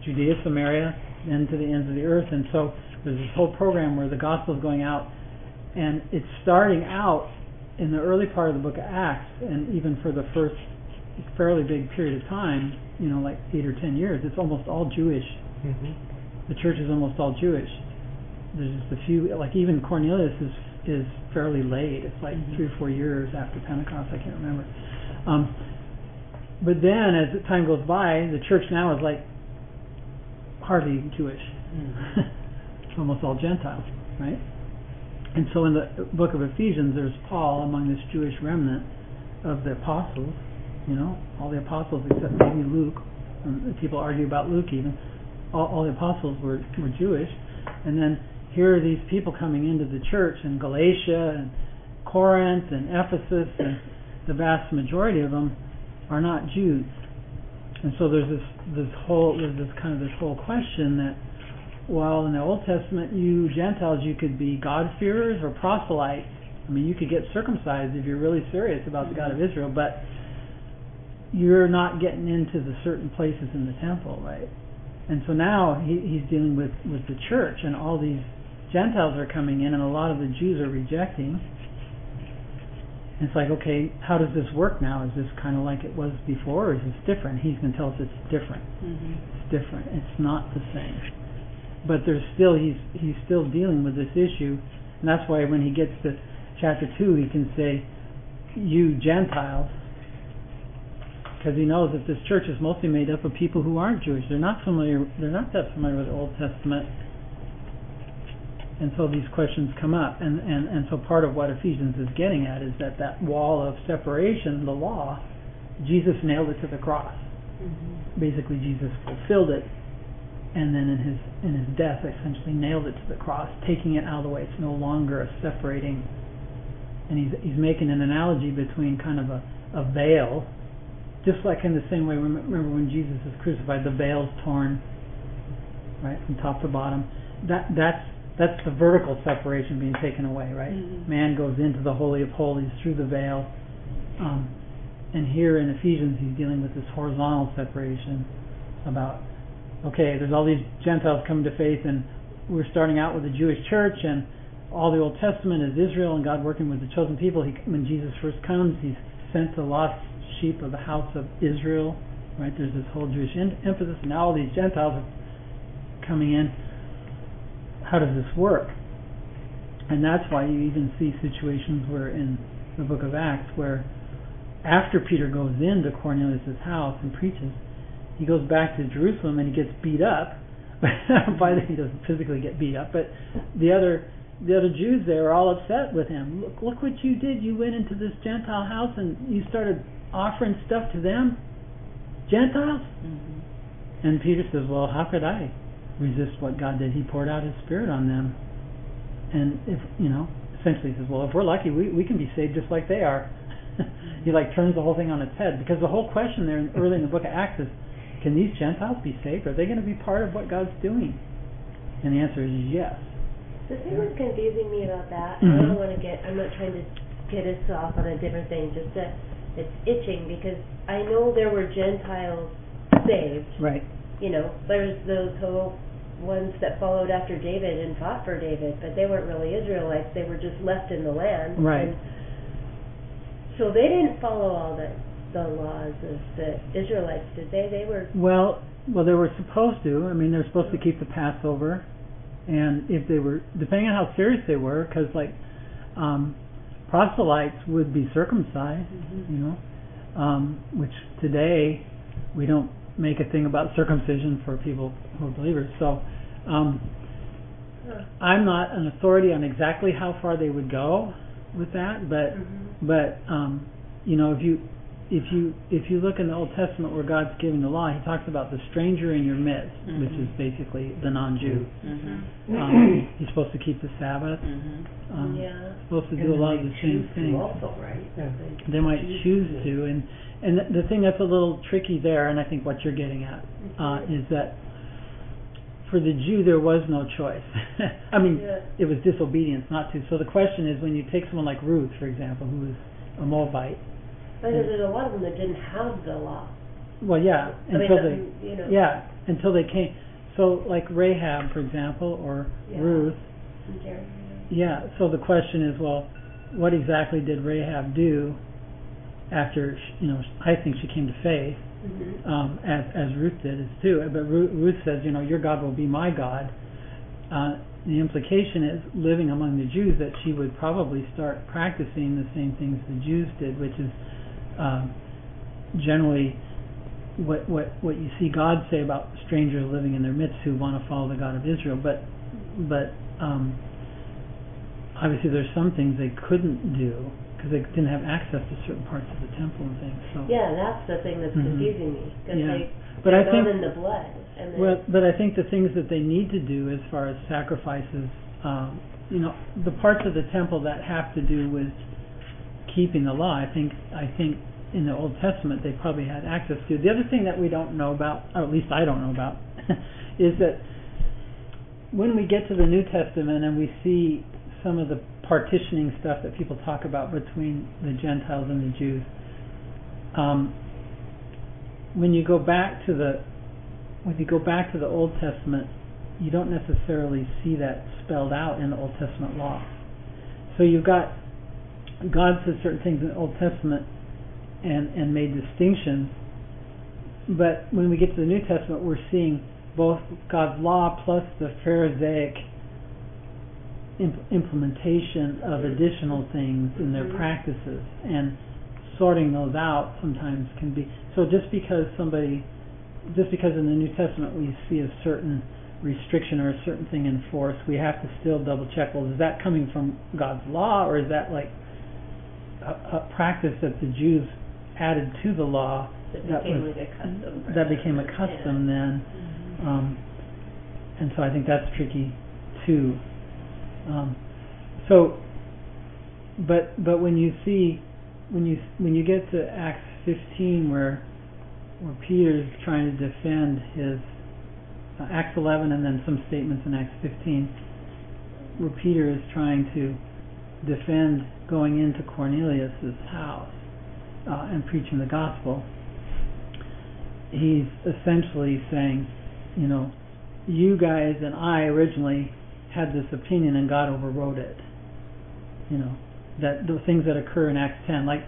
Judea, Samaria, and to the ends of the earth. And so there's this whole program where the gospel is going out, and it's starting out in the early part of the book of Acts, and even for the first fairly big period of time, you know, like eight or ten years, it's almost all Jewish. Mm-hmm. The church is almost all Jewish. There's just a few, like even Cornelius is is fairly late. It's like mm-hmm. three or four years after Pentecost. I can't remember. Um, but then, as the time goes by, the church now is like hardly Jewish. Mm-hmm. It's almost all Gentiles, right? And so in the book of Ephesians, there's Paul among this Jewish remnant of the apostles. You know, all the apostles except maybe Luke. Um, people argue about Luke even. All, all the apostles were, were Jewish. And then here are these people coming into the church in Galatia and Corinth and Ephesus, and the vast majority of them are not Jews. And so there's this this whole there's this kind of this whole question that, well, in the Old Testament, you Gentiles, you could be God-fearers or proselytes. I mean, you could get circumcised if you're really serious about the God of Israel, but you're not getting into the certain places in the temple, right? And so now he, he's dealing with, with the church, and all these Gentiles are coming in, and a lot of the Jews are rejecting. And it's like, okay, how does this work now? Is this kind of like it was before, or is this different? He's going to tell us it's different. Mm-hmm. It's different. It's not the same. But there's still, he's he's still dealing with this issue, and that's why when he gets to chapter two, he can say, you Gentiles, because he knows that this church is mostly made up of people who aren't Jewish. They're not familiar. They're not that familiar with the Old Testament, and so these questions come up. And, and, and so part of what Ephesians is getting at is that that wall of separation, the law, Jesus nailed it to the cross. Mm-hmm. Basically, Jesus fulfilled it, and then in his in his death, essentially nailed it to the cross, taking it out of the way. It's no longer a separating. And he's he's making an analogy between kind of a, a veil. Just like in the same way, remember when Jesus is crucified, the veil's torn, right, from top to bottom. That that's that's the vertical separation being taken away, right? Mm-hmm. Man goes into the Holy of Holies through the veil. Um, and here in Ephesians, he's dealing with this horizontal separation about, okay, there's all these Gentiles coming to faith, and we're starting out with the Jewish church, and all the Old Testament is Israel and God working with the chosen people. He, when Jesus first comes, he's sent the lost sheep of the house of Israel, right? There's this whole Jewish in- emphasis, and now all these Gentiles are coming in. How does this work? And that's why you even see situations where in the book of Acts, where after Peter goes into Cornelius' house and preaches, he goes back to Jerusalem and he gets beat up. By the he doesn't physically get beat up, but the other the other Jews there are all upset with him. Look, look what you did. You went into this Gentile house and you started offering stuff to them, Gentiles. Mm-hmm. And Peter says, well, how could I resist what God did? He poured out his Spirit on them. And if, you know, essentially he says, well, if we're lucky, we, we can be saved just like they are. He like turns the whole thing on its head, because the whole question there in, early in the book of Acts is, can these Gentiles be saved? Are they going to be part of what God's doing? And the answer is yes. The thing that's confusing me about that, Mm-hmm. I don't want to get, I'm not trying to get us off on a different thing, just that it's itching, because I know there were Gentiles saved. Right. You know, there's those whole ones that followed after David and fought for David, but they weren't really Israelites, they were just left in the land. Right. And so they didn't follow all the, the laws of the Israelites, did they? They were... Well, well, they were supposed to. I mean, they were supposed to keep the Passover. And if they were, depending on how serious they were, because like um, proselytes would be circumcised, mm-hmm. you know, um, which today we don't make a thing about circumcision for people who are believers. So um, huh. I'm not an authority on exactly how far they would go with that, but mm-hmm. but um, you know, if you if you if you look in the Old Testament where God's giving the law, he talks about the stranger in your midst, mm-hmm. which is basically the non-Jew. Mm-hmm. Um, he's supposed to keep the Sabbath. Mm-hmm. Um, yeah. Supposed to and do a lot of the same things. Also, right? Yeah. They might choose to, and and the, the thing that's a little tricky there, and I think what you're getting at, mm-hmm. uh, is that for the Jew there was no choice. I mean, yeah. it was disobedience not to. So the question is, when you take someone like Ruth, for example, who was a Moabite. But there's a lot of them that didn't have the law. well, yeah, I mean, until they, um, you know. yeah, until they came. So, like Rahab, for example, or Yeah. Ruth. And Jerry, Yeah. So the question is, well, what exactly did Rahab do after? She, you know, I think she came to faith, mm-hmm. um, as as Ruth did is too. But Ruth, Ruth says, you know, your God will be my God. Uh, the implication is, living among the Jews, that she would probably start practicing the same things the Jews did, which is um, generally what what what you see God say about strangers living in their midst who want to follow the God of Israel. But but um, obviously there's some things they couldn't do because they didn't have access to certain parts of the temple and things. So Yeah, that's the thing that's Mhm. confusing me. Because Yeah. they, But they're I think not in the blood. And they, well, but I think the things that they need to do as far as sacrifices, um, you know, the parts of the temple that have to do with keeping the law, I think I think in the Old Testament they probably had access to. The other thing that we don't know about, or at least I don't know about, is that when we get to the New Testament and we see some of the partitioning stuff that people talk about between the Gentiles and the Jews, um, when you go back to the when you go back to the Old Testament, you don't necessarily see that spelled out in the Old Testament law. So you've got God says certain things in the Old Testament and and made distinctions, but when we get to the New Testament, we're seeing both God's law plus the Pharisaic imp- implementation of additional things in their Mhm. practices, and sorting those out sometimes can be so. Just because somebody, just because in the New Testament we see a certain restriction or a certain thing enforced, we have to still double check. Well, is that coming from God's law, or is that like a, a practice that the Jews added to the law That that became was like a custom. for that them. became a custom Yeah. then? Mhm. Um, and so I think that's tricky too. Um, so, but but when you see when you when you get to Acts fifteen, where where Peter's trying to defend his uh, Acts eleven, and then some statements in Acts fifteen, where Peter is trying to defend going into Cornelius's house uh, and preaching the gospel, he's essentially saying, you know, you guys and I originally had this opinion and God overrode it. You know, that the things that occur in Acts ten, like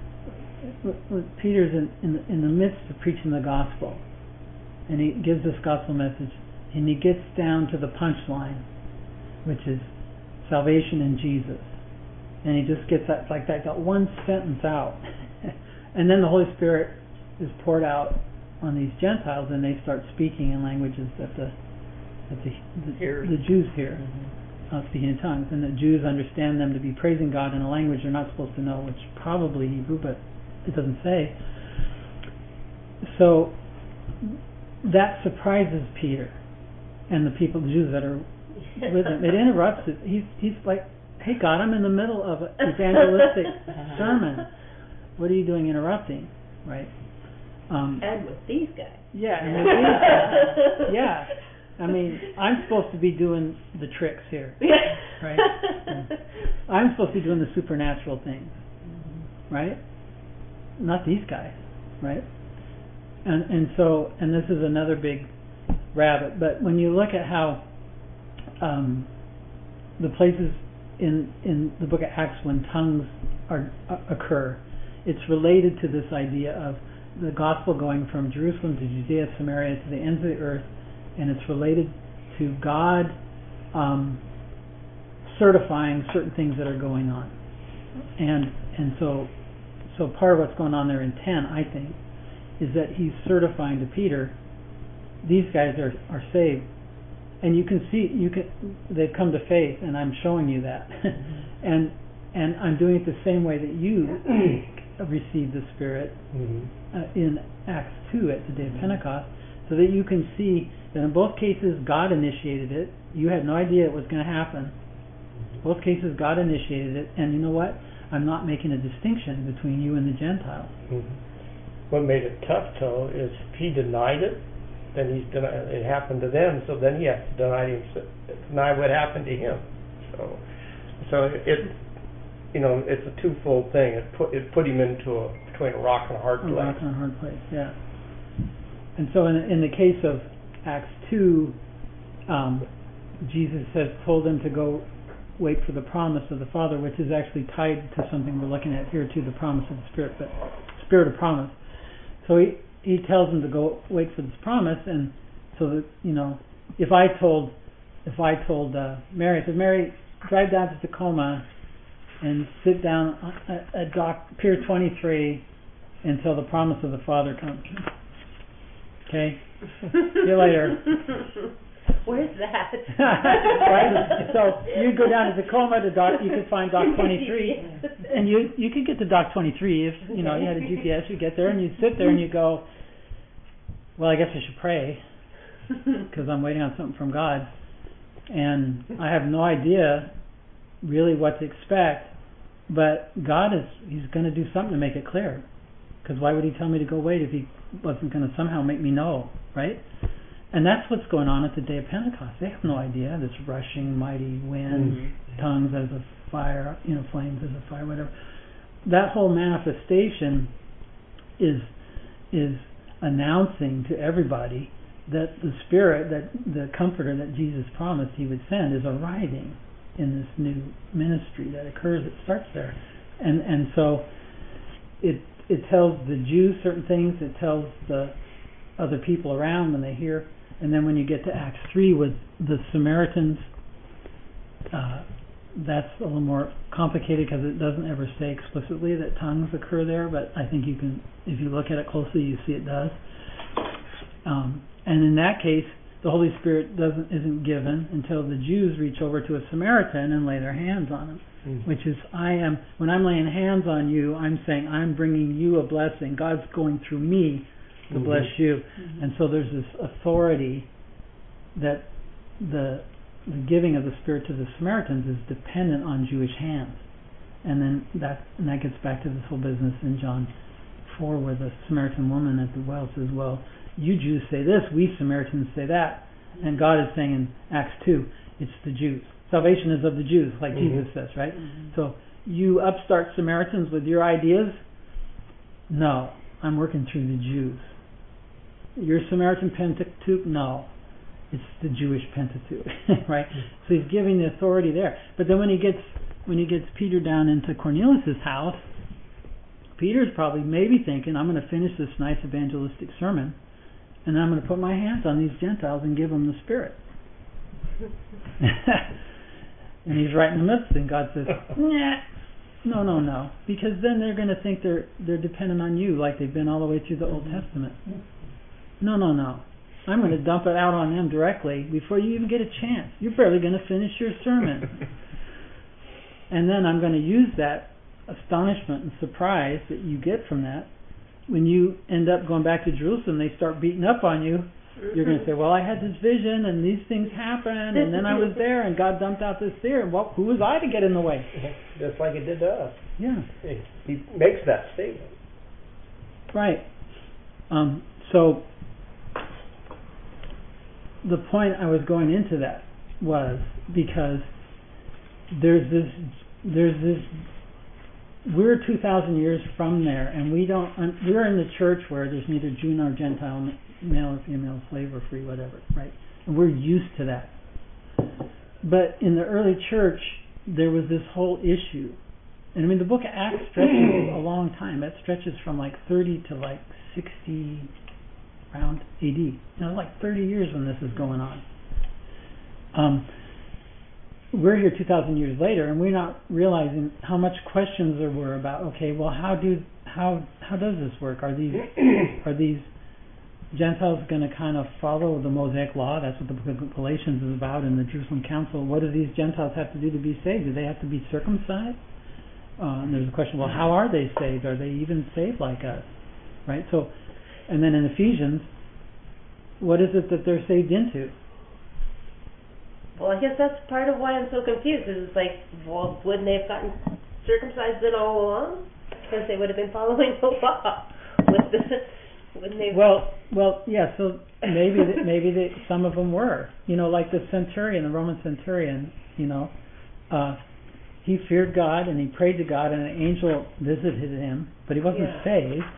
Peter's in in the, in the midst of preaching the gospel, and he gives this gospel message, and he gets down to the punchline, which is salvation in Jesus, and he just gets that like that got one sentence out, and then the Holy Spirit is poured out on these Gentiles, and they start speaking in languages that the that the the, the Jews hear, mm-hmm. uh, speaking in tongues, and the Jews understand them to be praising God in a language they're not supposed to know, which is probably Hebrew, but it doesn't say. So that surprises Peter and the people, the Jews that are with him. It interrupts it. He's he's like, hey God, I'm in the middle of an evangelistic sermon. What are you doing interrupting? Right? Um, And with these guys. yeah, and with these guys. Yeah. I mean, I'm supposed to be doing the tricks here. Right? I'm supposed to be doing the supernatural things. Right? Not these guys. Right? And and so, and this is another big rabbit, but when you look at how um, the places in in the book of Acts when tongues are uh, occur, it's related to this idea of the gospel going from Jerusalem to Judea, Samaria, to the ends of the earth, and it's related to God um, certifying certain things that are going on, and and so so part of what's going on there in ten, I think, is that he's certifying to Peter, these guys are are saved, and you can see you can they've come to faith, and I'm showing you that, mm-hmm. and and I'm doing it the same way that you received the Spirit mm-hmm. uh, in Acts two at the day of Pentecost, so that you can see that in both cases God initiated it. You had no idea it was going to happen. Both cases God initiated it, and you know what? I'm not making a distinction between you and the Gentiles. Mm-hmm. What made it tough, though, is if he denied it, then he's denied it happened to them, so then he has to deny himself, deny what happened to him. So, so it, you know, it's a twofold thing. It put it put him into a between a rock and a hard a place. rock and a hard place, yeah. And so in, in the case of Acts two, um, Jesus says, told them to go wait for the promise of the Father, which is actually tied to something we're looking at here too, the promise of the Spirit, but Spirit of promise. So he, he tells them to go wait for this promise, and so that, you know, if I told, if I told uh, Mary, I said, Mary, drive down to Tacoma and sit down at, at dock, Pier twenty-three until the promise of the Father comes. Okay? See you later. Where's that? Right? So you'd go down to Tacoma to dock, you could find dock twenty-three, and you you could get to dock twenty-three if, you know, you had a G P S, you'd get there and you'd sit there and you'd go, well, I guess I should pray because I'm waiting on something from God, and I have no idea really what to expect, but God is, he's going to do something to make it clear, because why would he tell me to go wait if he wasn't going to somehow make me know, right? And that's what's going on at the day of Pentecost. They have no idea. This rushing, mighty wind, mm-hmm. tongues as a fire, you know, flames as a fire, whatever. That whole manifestation is is announcing to everybody that the Spirit, that the Comforter that Jesus promised he would send, is arriving in this new ministry that occurs. It starts there, and and so it it tells the Jews certain things. It tells the other people around when they hear. And then when you get to Acts three with the Samaritans, uh, that's a little more complicated because it doesn't ever say explicitly that tongues occur there, but I think you can, if you look at it closely, you see it does. Um, and in that case, the Holy Spirit doesn't isn't given until the Jews reach over to a Samaritan and lay their hands on him, mm. which is, I am, when I'm laying hands on you, I'm saying I'm bringing you a blessing. God's going through me to mm-hmm. bless you. Mm-hmm. And so there's this authority that the the giving of the Spirit to the Samaritans is dependent on Jewish hands. And then that and that gets back to this whole business in John four where the Samaritan woman at the well says, well, you Jews say this, we Samaritans say that. And God is saying in Acts two, it's the Jews. Salvation is of the Jews, like mm-hmm. Jesus says, right? Mm-hmm. So you upstart Samaritans with your ideas? No, I'm working through the Jews. Your Samaritan Pentateuch? No. It's the Jewish Pentateuch, right? So he's giving the authority there. But then when he gets when he gets Peter down into Cornelius' house, Peter's probably maybe thinking, I'm going to finish this nice evangelistic sermon, and I'm going to put my hands on these Gentiles and give them the Spirit. And he's right in the midst, and God says, nah, no, no, no, because then they're going to think they're they're dependent on you, like they've been all the way through the Old Testament. No, no, no. I'm going to dump it out on them directly before you even get a chance. You're barely going to finish your sermon. And then I'm going to use that astonishment and surprise that you get from that. When you end up going back to Jerusalem, they start beating up on you. You're going to say, well, I had this vision and these things happened and then I was there and God dumped out this theory. Well, who was I to get in the way? Just like it did to us. Yeah. He makes that statement. Right. Um, so the point I was going into that was because there's this, there's this, we're two thousand years from there, and we don't, we're in the church where there's neither Jew nor Gentile, male or female, slave or free, whatever, right? And we're used to that. But in the early church, there was this whole issue. And I mean, the book of Acts stretches a long time. It stretches from like thirty to like sixty around A D. You know, like thirty years when this is going on. Um, we're here two thousand years later, and we're not realizing how much questions there were about. Okay, well, how do how how does this work? Are these are these Gentiles going to kind of follow the Mosaic law? That's what the book of Galatians is about, in the Jerusalem Council. What do these Gentiles have to do to be saved? Do they have to be circumcised? Uh, and there's a question. Well, how are they saved? Are they even saved like us? Right. So, and then in Ephesians, what is it that they're saved into? Well, I guess that's part of why I'm so confused. Is it's like, well, wouldn't they have gotten circumcised then all along? Because they would have been following the law. With the, wouldn't they? Well, well, yeah. So maybe that, maybe they, some of them were. You know, like the centurion, the Roman centurion. You know, uh, he feared God and he prayed to God, and an angel visited him, but he wasn't yeah. saved.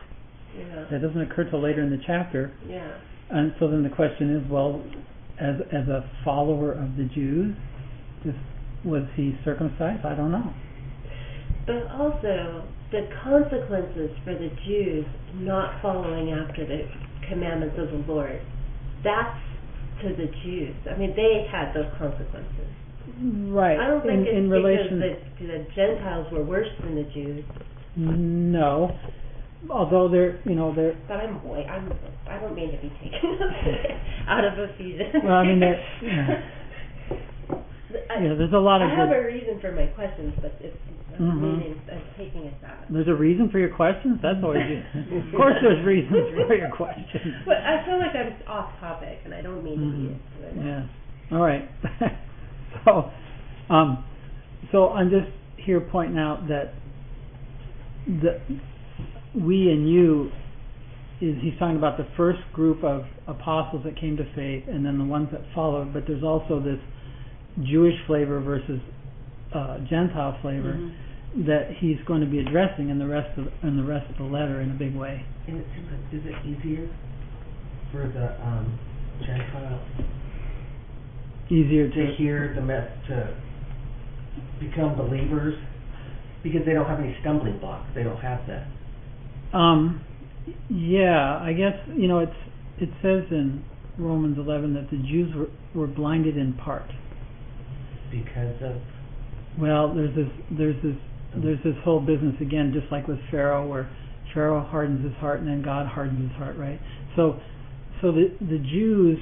Yeah. That doesn't occur till later in the chapter. Yeah. And so then the question is, well, as as a follower of the Jews, just, was he circumcised? I don't know. But also, the consequences for the Jews not following after the commandments of the Lord, that's to the Jews. I mean, they had those consequences. Right. I don't think in, it's in because relation, the, the Gentiles were worse than the Jews. No. Although they're, you know, they're... But I'm, wait, I'm, I don't mean to be taken out of Ephesians. Well, I mean, they're... Yeah. I, Yeah, there's a lot of I have good... a reason for my questions, but it's I'm Mhm. meaning I'm taking it back. There's a reason for your questions? That's always good. Of course there's reasons for your questions. But I feel like I'm off topic, and I don't mean to be. Mm-hmm. Yeah. All right. so, um, so I'm just here pointing out that the we and you is he's talking about the first group of apostles that came to faith, and then the ones that followed. But there's also this Jewish flavor versus uh, Gentile flavor Mm-hmm. that he's going to be addressing in the rest of in the rest of the letter in a big way. And it seems like, is it easier for the um, Gentiles Easier to to hear the mess, to become believers, because they don't have any stumbling blocks. They don't have that. Um, yeah, I guess, you know, it's it says in Romans eleven that the Jews were, were blinded in part. Because of Well, there's this there's this there's this whole business again, just like with Pharaoh, where Pharaoh hardens his heart and then God hardens his heart, right? So, so the the Jews,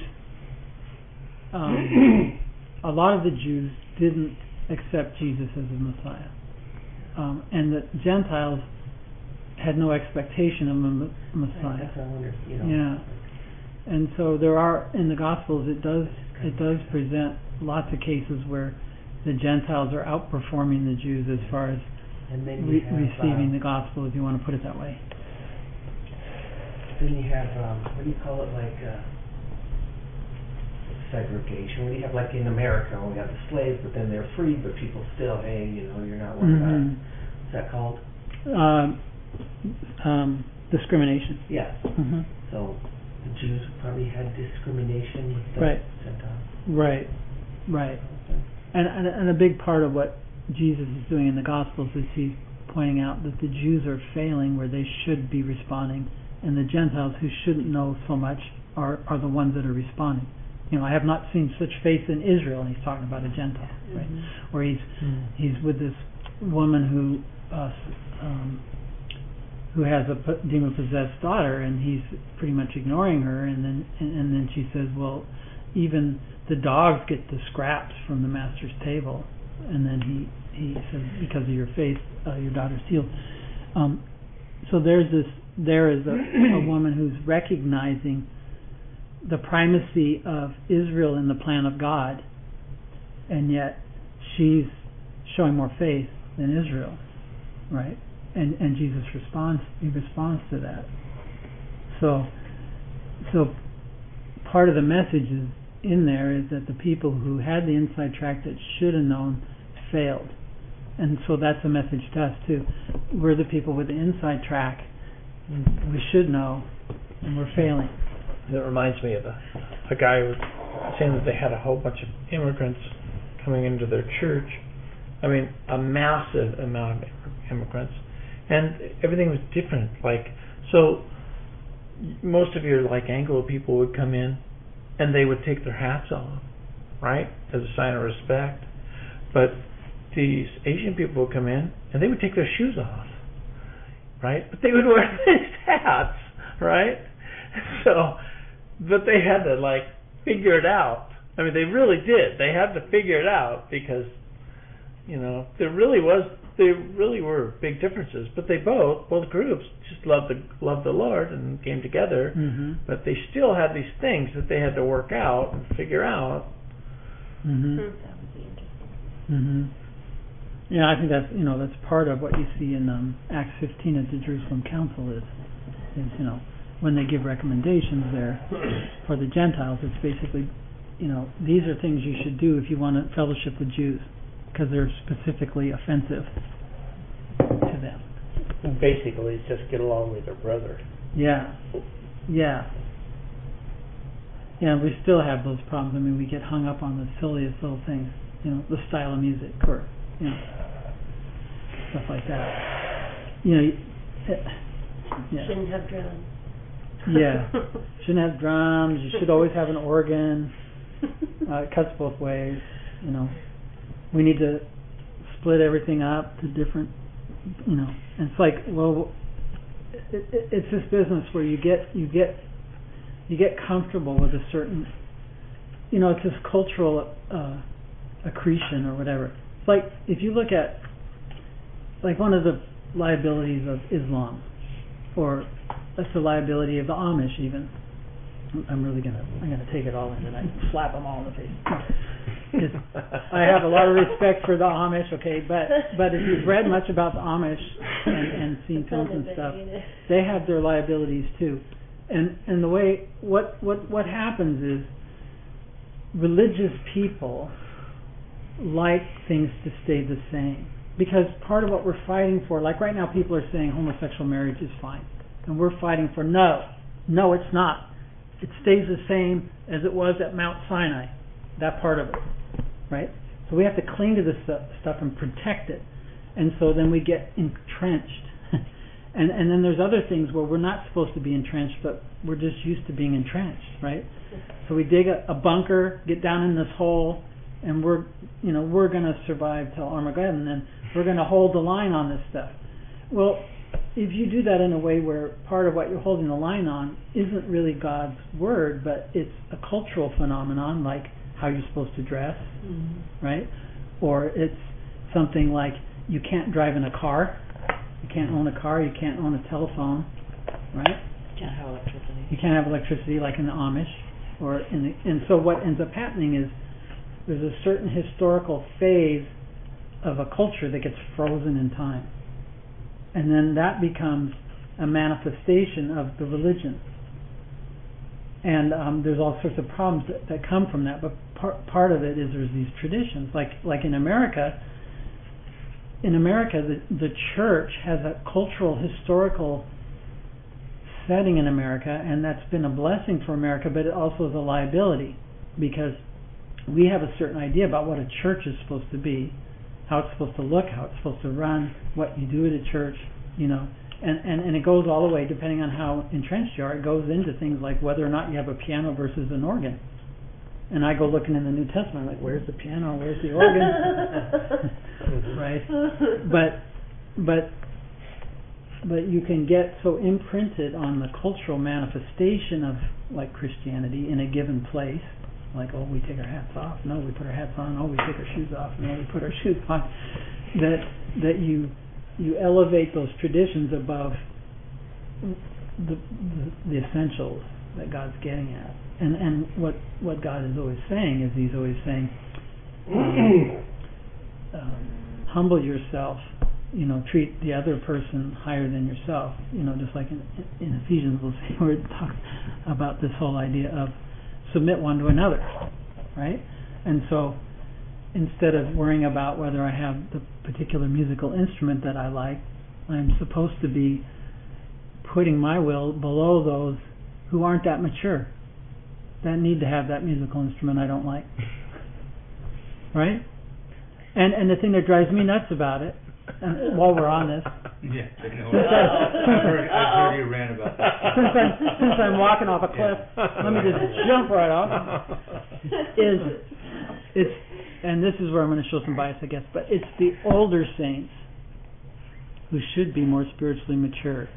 um, a lot of the Jews didn't accept Jesus as the Messiah, um, and the Gentiles had no expectation of a m- Messiah. That's what I wonder, you know. Yeah, and so there are in the Gospels it does it does present lots of cases where the Gentiles are outperforming the Jews as far as And then you re- have, receiving um, the gospel, if you want to put it that way. Then you have, um, what do you call it, like uh, segregation. When you have, like in America, when we have the slaves, but then they're free, but people still, hey, you know, you're not one of Mhm. us. What's that called? Um, um, discrimination. Yeah. hmm So the Jews probably had discrimination with the Right. Gentiles. Right, right. And, and and a big part of what Jesus is doing in the Gospels is he's pointing out that the Jews are failing where they should be responding, and the Gentiles who shouldn't know so much are, are the ones that are responding. You know, I have not seen such faith in Israel, and he's talking about a Gentile, right? Mm-hmm. Where he's Mm. he's with this woman who uh, um, who has a p- demon-possessed daughter, and he's pretty much ignoring her, and then and, and then she says, well, even the dogs get the scraps from the master's table. And then he, he says, because of your faith, uh, your daughter's healed. Um, so there's this, there is a, a woman who's recognizing the primacy of Israel in the plan of God, and yet she's showing more faith than Israel, right? And and Jesus responds, he responds to that. So, so part of the message is in there is that the people who had the inside track that should have known failed, and so that's a message to us too. We're the people with the inside track. We should know, and we're failing. That reminds me of a, a guy who was saying that they had a whole bunch of immigrants coming into their church. I mean, a massive amount of immigrants, and everything was different. Like, so most of your like Anglo people would come in, and they would take their hats off, right, as a sign of respect. But these Asian people would come in, and they would take their shoes off, right? But they would wear these hats, right? So, but they had to like figure it out. I mean, they really did. They had to figure it out because, you know, there really was, there really were big differences. But they both, both groups, just loved the loved the Lord and came together. Mm-hmm. But they still had these things that they had to work out and figure out. Mm-hmm. That would be interesting. Mm-hmm. Yeah, I think that's you know that's part of what you see in um, Acts fifteen at the Jerusalem Council is is you know when they give recommendations there for the Gentiles, it's basically you know these are things you should do if you want to fellowship with Jews because they're specifically offensive to them. And basically, just get along with their brother. Yeah, yeah. Yeah, we still have those problems. I mean, we get hung up on the silliest little things, you know, the style of music or, you know, stuff like that. You know, uh, yeah. Shouldn't have drums. Yeah. Shouldn't have drums. You should always have an organ. Uh, it cuts both ways, you know. We need to split everything up to different, you know. And it's like, well, it, it, it's this business where you get you get you get comfortable with a certain, you know, it's this cultural uh, accretion or whatever. It's like if you look at like one of the liabilities of Islam, or that's the liability of the Amish even. I'm really gonna I'm gonna take it all in tonight, slap them all in the face. Just, I have a lot of respect for the Amish, okay, but but if you've read much about the Amish and, and seen films and stuff, they have their liabilities too. And and the way what what what happens is religious people like things to stay the same, because part of what we're fighting for, like right now, people are saying homosexual marriage is fine, and we're fighting for no, no, it's not. It stays the same as it was at Mount Sinai, that part of it, right? So we have to cling to this stuff and protect it, and so then we get entrenched. and and then there's other things where we're not supposed to be entrenched, but we're just used to being entrenched, right? So we dig a, a bunker, get down in this hole, and we're, you know, we're going to survive till Armageddon, and then we're going to hold the line on this stuff. Well, if you do that in a way where part of what you're holding the line on isn't really God's word, but it's a cultural phenomenon, like how you're supposed to dress, mm-hmm. right? Or it's something like you can't drive in a car, you can't own a car, you can't own a telephone, right? You can't have electricity. You can't have electricity like in the Amish, or in the, and so what ends up happening is there's a certain historical phase of a culture that gets frozen in time. And then that becomes a manifestation of the religion. And um, there's all sorts of problems that, that come from that. But part part of it is there's these traditions. Like like in America, in America, the, the church has a cultural, historical setting in America, and that's been a blessing for America, but it also is a liability, because we have a certain idea about what a church is supposed to be, how it's supposed to look, how it's supposed to run, what you do at a church, you know, and, and, and it goes all the way, depending on how entrenched you are, it goes into things like whether or not you have a piano versus an organ. And I go looking in the New Testament, I'm like, where's the piano, where's the organ? Right? But, but, but you can get so imprinted on the cultural manifestation of, like, Christianity in a given place, like, oh, we take our hats off, no, we put our hats on, oh, we take our shoes off, no, we put our shoes on, that that you you elevate those traditions above the, the the essentials that God's getting at. And and what, what God is always saying is He's always saying, um, um, humble yourself, you know, treat the other person higher than yourself, you know, just like in, in Ephesians we'll see where it talks about this whole idea of submit one to another, right? And so instead of worrying about whether I have the particular musical instrument that I like, I'm supposed to be putting my will below those who aren't that mature, that need to have that musical instrument I don't like, right? And and the thing that drives me nuts about it, and while we're on this, yeah, I know. I've heard, I've heard you rant about that. Since I'm, since I'm walking off a cliff, Yeah. let me just jump right off. Is it's and this is where I'm going to show some bias, I guess, but it's the older saints who should be more spiritually mature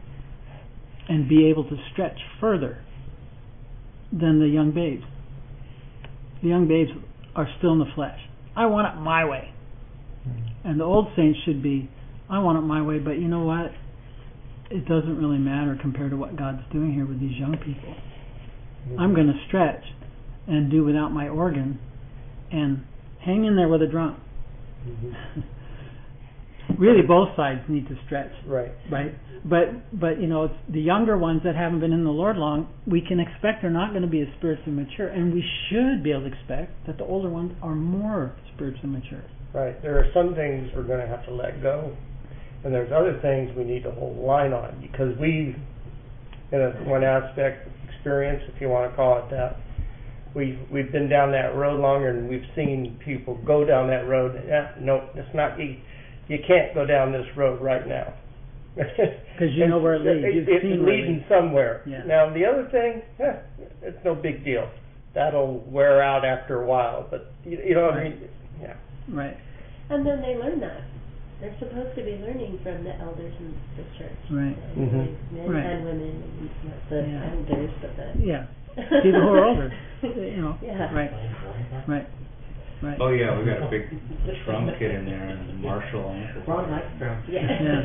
and be able to stretch further than the young babes. The young babes are still in the flesh. I want it my way. And the old saints should be, I want it my way, but you know what? It doesn't really matter compared to what God's doing here with these young people. Mm-hmm. I'm going to stretch and do without my organ and hang in there with a drum. Mm-hmm. Really, both sides need to stretch. Right. Right? But, but you know, it's the younger ones that haven't been in the Lord long, we can expect they're not going to be as spiritually mature, and we should be able to expect that the older ones are more spiritually mature. Right. There are some things we're going to have to let go, and there's other things we need to hold the line on, because we in a, one aspect, experience, if you want to call it that. We, we've been down that road longer and we've seen people go down that road. Yeah, no, it's not, you, you can't go down this road right now. Because you know where it leads. You've It's seen where it leading leads. somewhere. Yeah. Now, the other thing, eh, it's no big deal. That'll wear out after a while, but you, you know what I Right. mean? Yeah. Right, And then they learn that. They're supposed to be learning from the elders in the church. right, So, Mhm. Men Right. and women, and not the Yeah. elders, but the... yeah. People who are older, you know, Yeah. right, right, right. Oh, yeah, we got a big drum kit in there and Marshall. Ron likes drums. Yeah.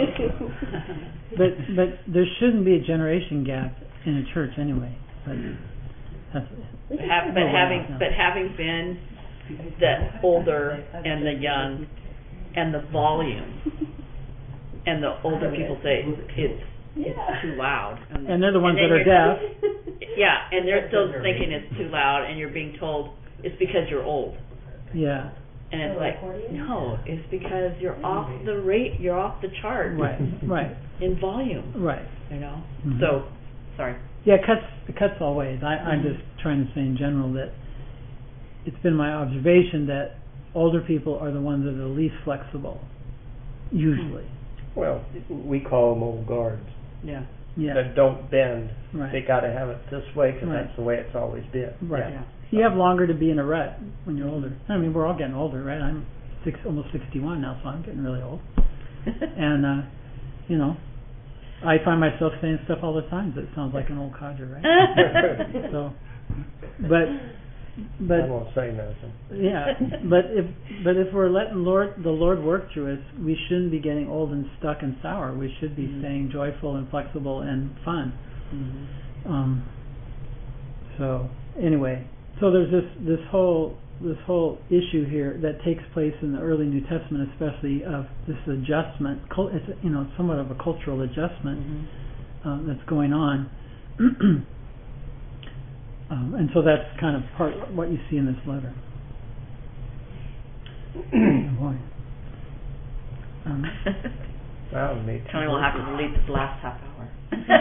But, but there shouldn't be a generation gap in a church anyway, but that's, But have, but Oh, wow, having, no. but having been the older and the young and the volume, and the older people say, it's, it's too loud. and they're the ones And that then are you're- deaf. Yeah, and they're still thinking it's too loud, and you're being told it's because you're old. Yeah, And it's Oh, like, accordion? no, it's because you're off the rate, you're off the chart right, right, in volume, right. you know? Mhm. So, sorry. Yeah, it cuts, it cuts all ways. I, I'm just trying to say in general that it's been my observation that older people are the ones that are the least flexible, usually. Well, we call them old guards Yeah. Yeah, that don't bend. They right, got to have it this way because Right. that's the way it's always been. right. Yeah. You have longer to be in a rut when you're older. I mean, we're all getting older, right? I'm six, almost sixty-one now, so I'm getting really old. And, uh, you know, I find myself saying stuff all the time that sounds like an old codger, right? So, but, but I won't say nothing. yeah, but if but if we're letting Lord the Lord work through us, we shouldn't be getting old and stuck and sour. We should be Mhm. staying joyful and flexible and fun. Mhm. Um, so anyway, so there's this this whole this whole issue here that takes place in the early New Testament, especially of this adjustment. cul- It's you know somewhat of a cultural adjustment Mhm. um, that's going on. Um, and so that's kind of part of what you see in this letter. Oh boy. Um, Wow, it made Tony will have to delete this last half hour.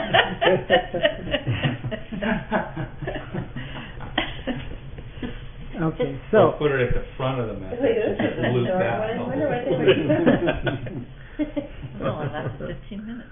okay, Or so put it at the front of the message. Wait, this is a Loop short that one. I the wonder whole what they thing. Well, it lasted fifteen minutes.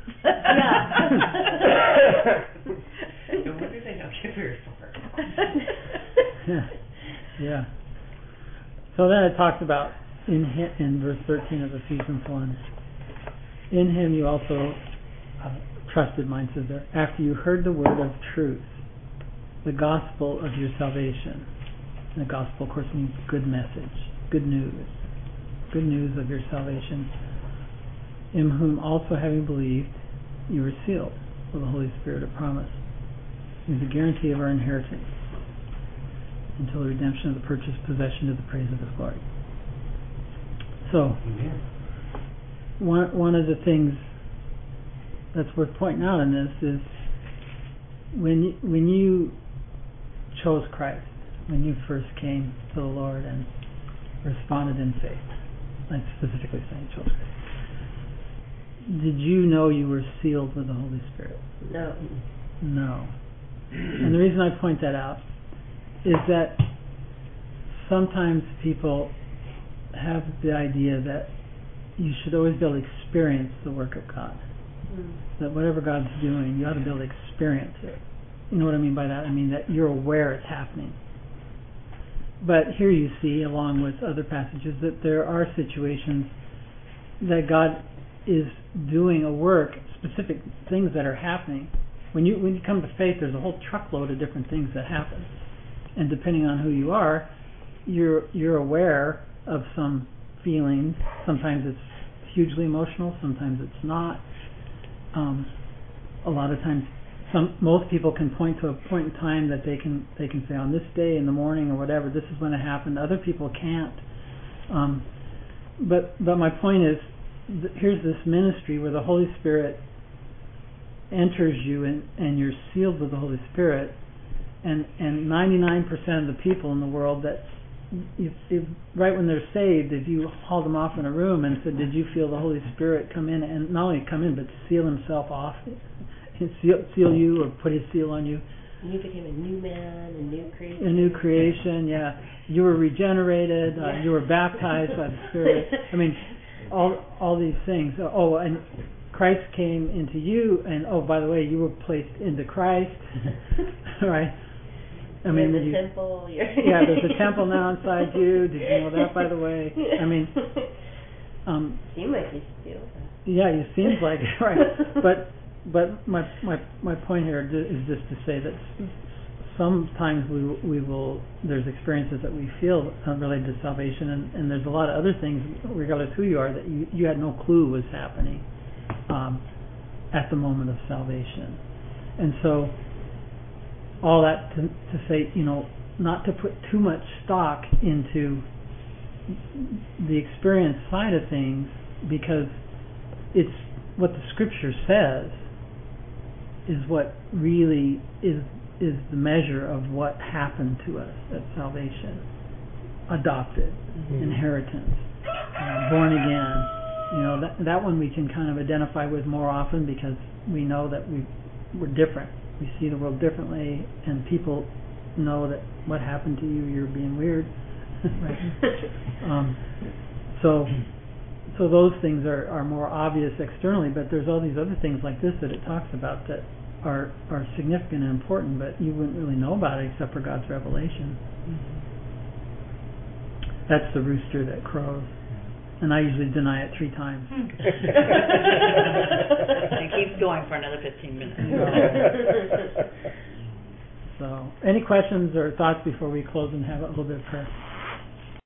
No wonder they don't give her a sword. yeah, yeah. So then it talks about in hi- in verse thirteen of Ephesians one. In him you also uh, trusted, mine says there, after you heard the word of truth, the gospel of your salvation. And the gospel, of course, means good message, good news, good news of your salvation. In whom also having believed, you were sealed with the Holy Spirit of promise. He is a guarantee of our inheritance until the redemption of the purchased possession to the praise of His glory. So, one one of the things that's worth pointing out in this is when you, when you chose Christ, when you first came to the Lord and responded in faith, I'm specifically saying chose Christ. Did you know you were sealed with the Holy Spirit? No. No. And the reason I point that out is that sometimes people have the idea that you should always be able to experience the work of God. Mm. That whatever God's doing, you ought to be able to experience it. You know what I mean by that? I mean that you're aware it's happening. But here you see, along with other passages, that there are situations that God is doing a work, specific things that are happening. When you when you come to faith, there's a whole truckload of different things that happen, and depending on who you are, you're you're aware of some feelings. Sometimes it's hugely emotional, sometimes it's not. Um, a lot of times, some most people can point to a point in time that they can they can say on this day in the morning or whatever, this is when it happened. Other people can't. Um, but but my point is, th- here's this ministry where the Holy Spirit enters you and, and you're sealed with the Holy Spirit, and and ninety-nine percent of the people in the world that if, if right when they're saved, if you hauled them off in a room and said, did you feel the Holy Spirit come in, and not only come in but seal himself off seal, seal you or put his seal on you. You became a new man, a new creation. A new creation, yeah. You were regenerated. Uh, you were baptized by the Spirit. I mean, all all these things. Oh, and Christ came into you, and oh, by the way, you were placed into Christ, right? I mean, you're the you, temple. You're yeah, there's a temple now inside you. Did you know that, by the way? I mean, um, seem like you feel that. yeah, it seems like it, right? But but my my my point here is just to say that sometimes we we will there's experiences that we feel related to salvation, and, and there's a lot of other things, regardless who you are, that you you had no clue was happening um, at the moment of salvation, and so. All that to, to say, you know, not to put too much stock into the experience side of things, because it's what the Scripture says is what really is is the measure of what happened to us at salvation. Adopted, mm-hmm. inheritance, uh, born again. You know, that that one we can kind of identify with more often because we know that we we're different. We see the world differently, and people know that what happened to you, you're being weird. Right? um, so, so those things are, are more obvious externally, but there's all these other things like this that it talks about that are are significant and important, but you wouldn't really know about it except for God's revelation. Mm-hmm. That's the rooster that crows. And I usually deny it three times. And keeps going for another fifteen minutes. So, any questions or thoughts before we close and have a little bit of prayer?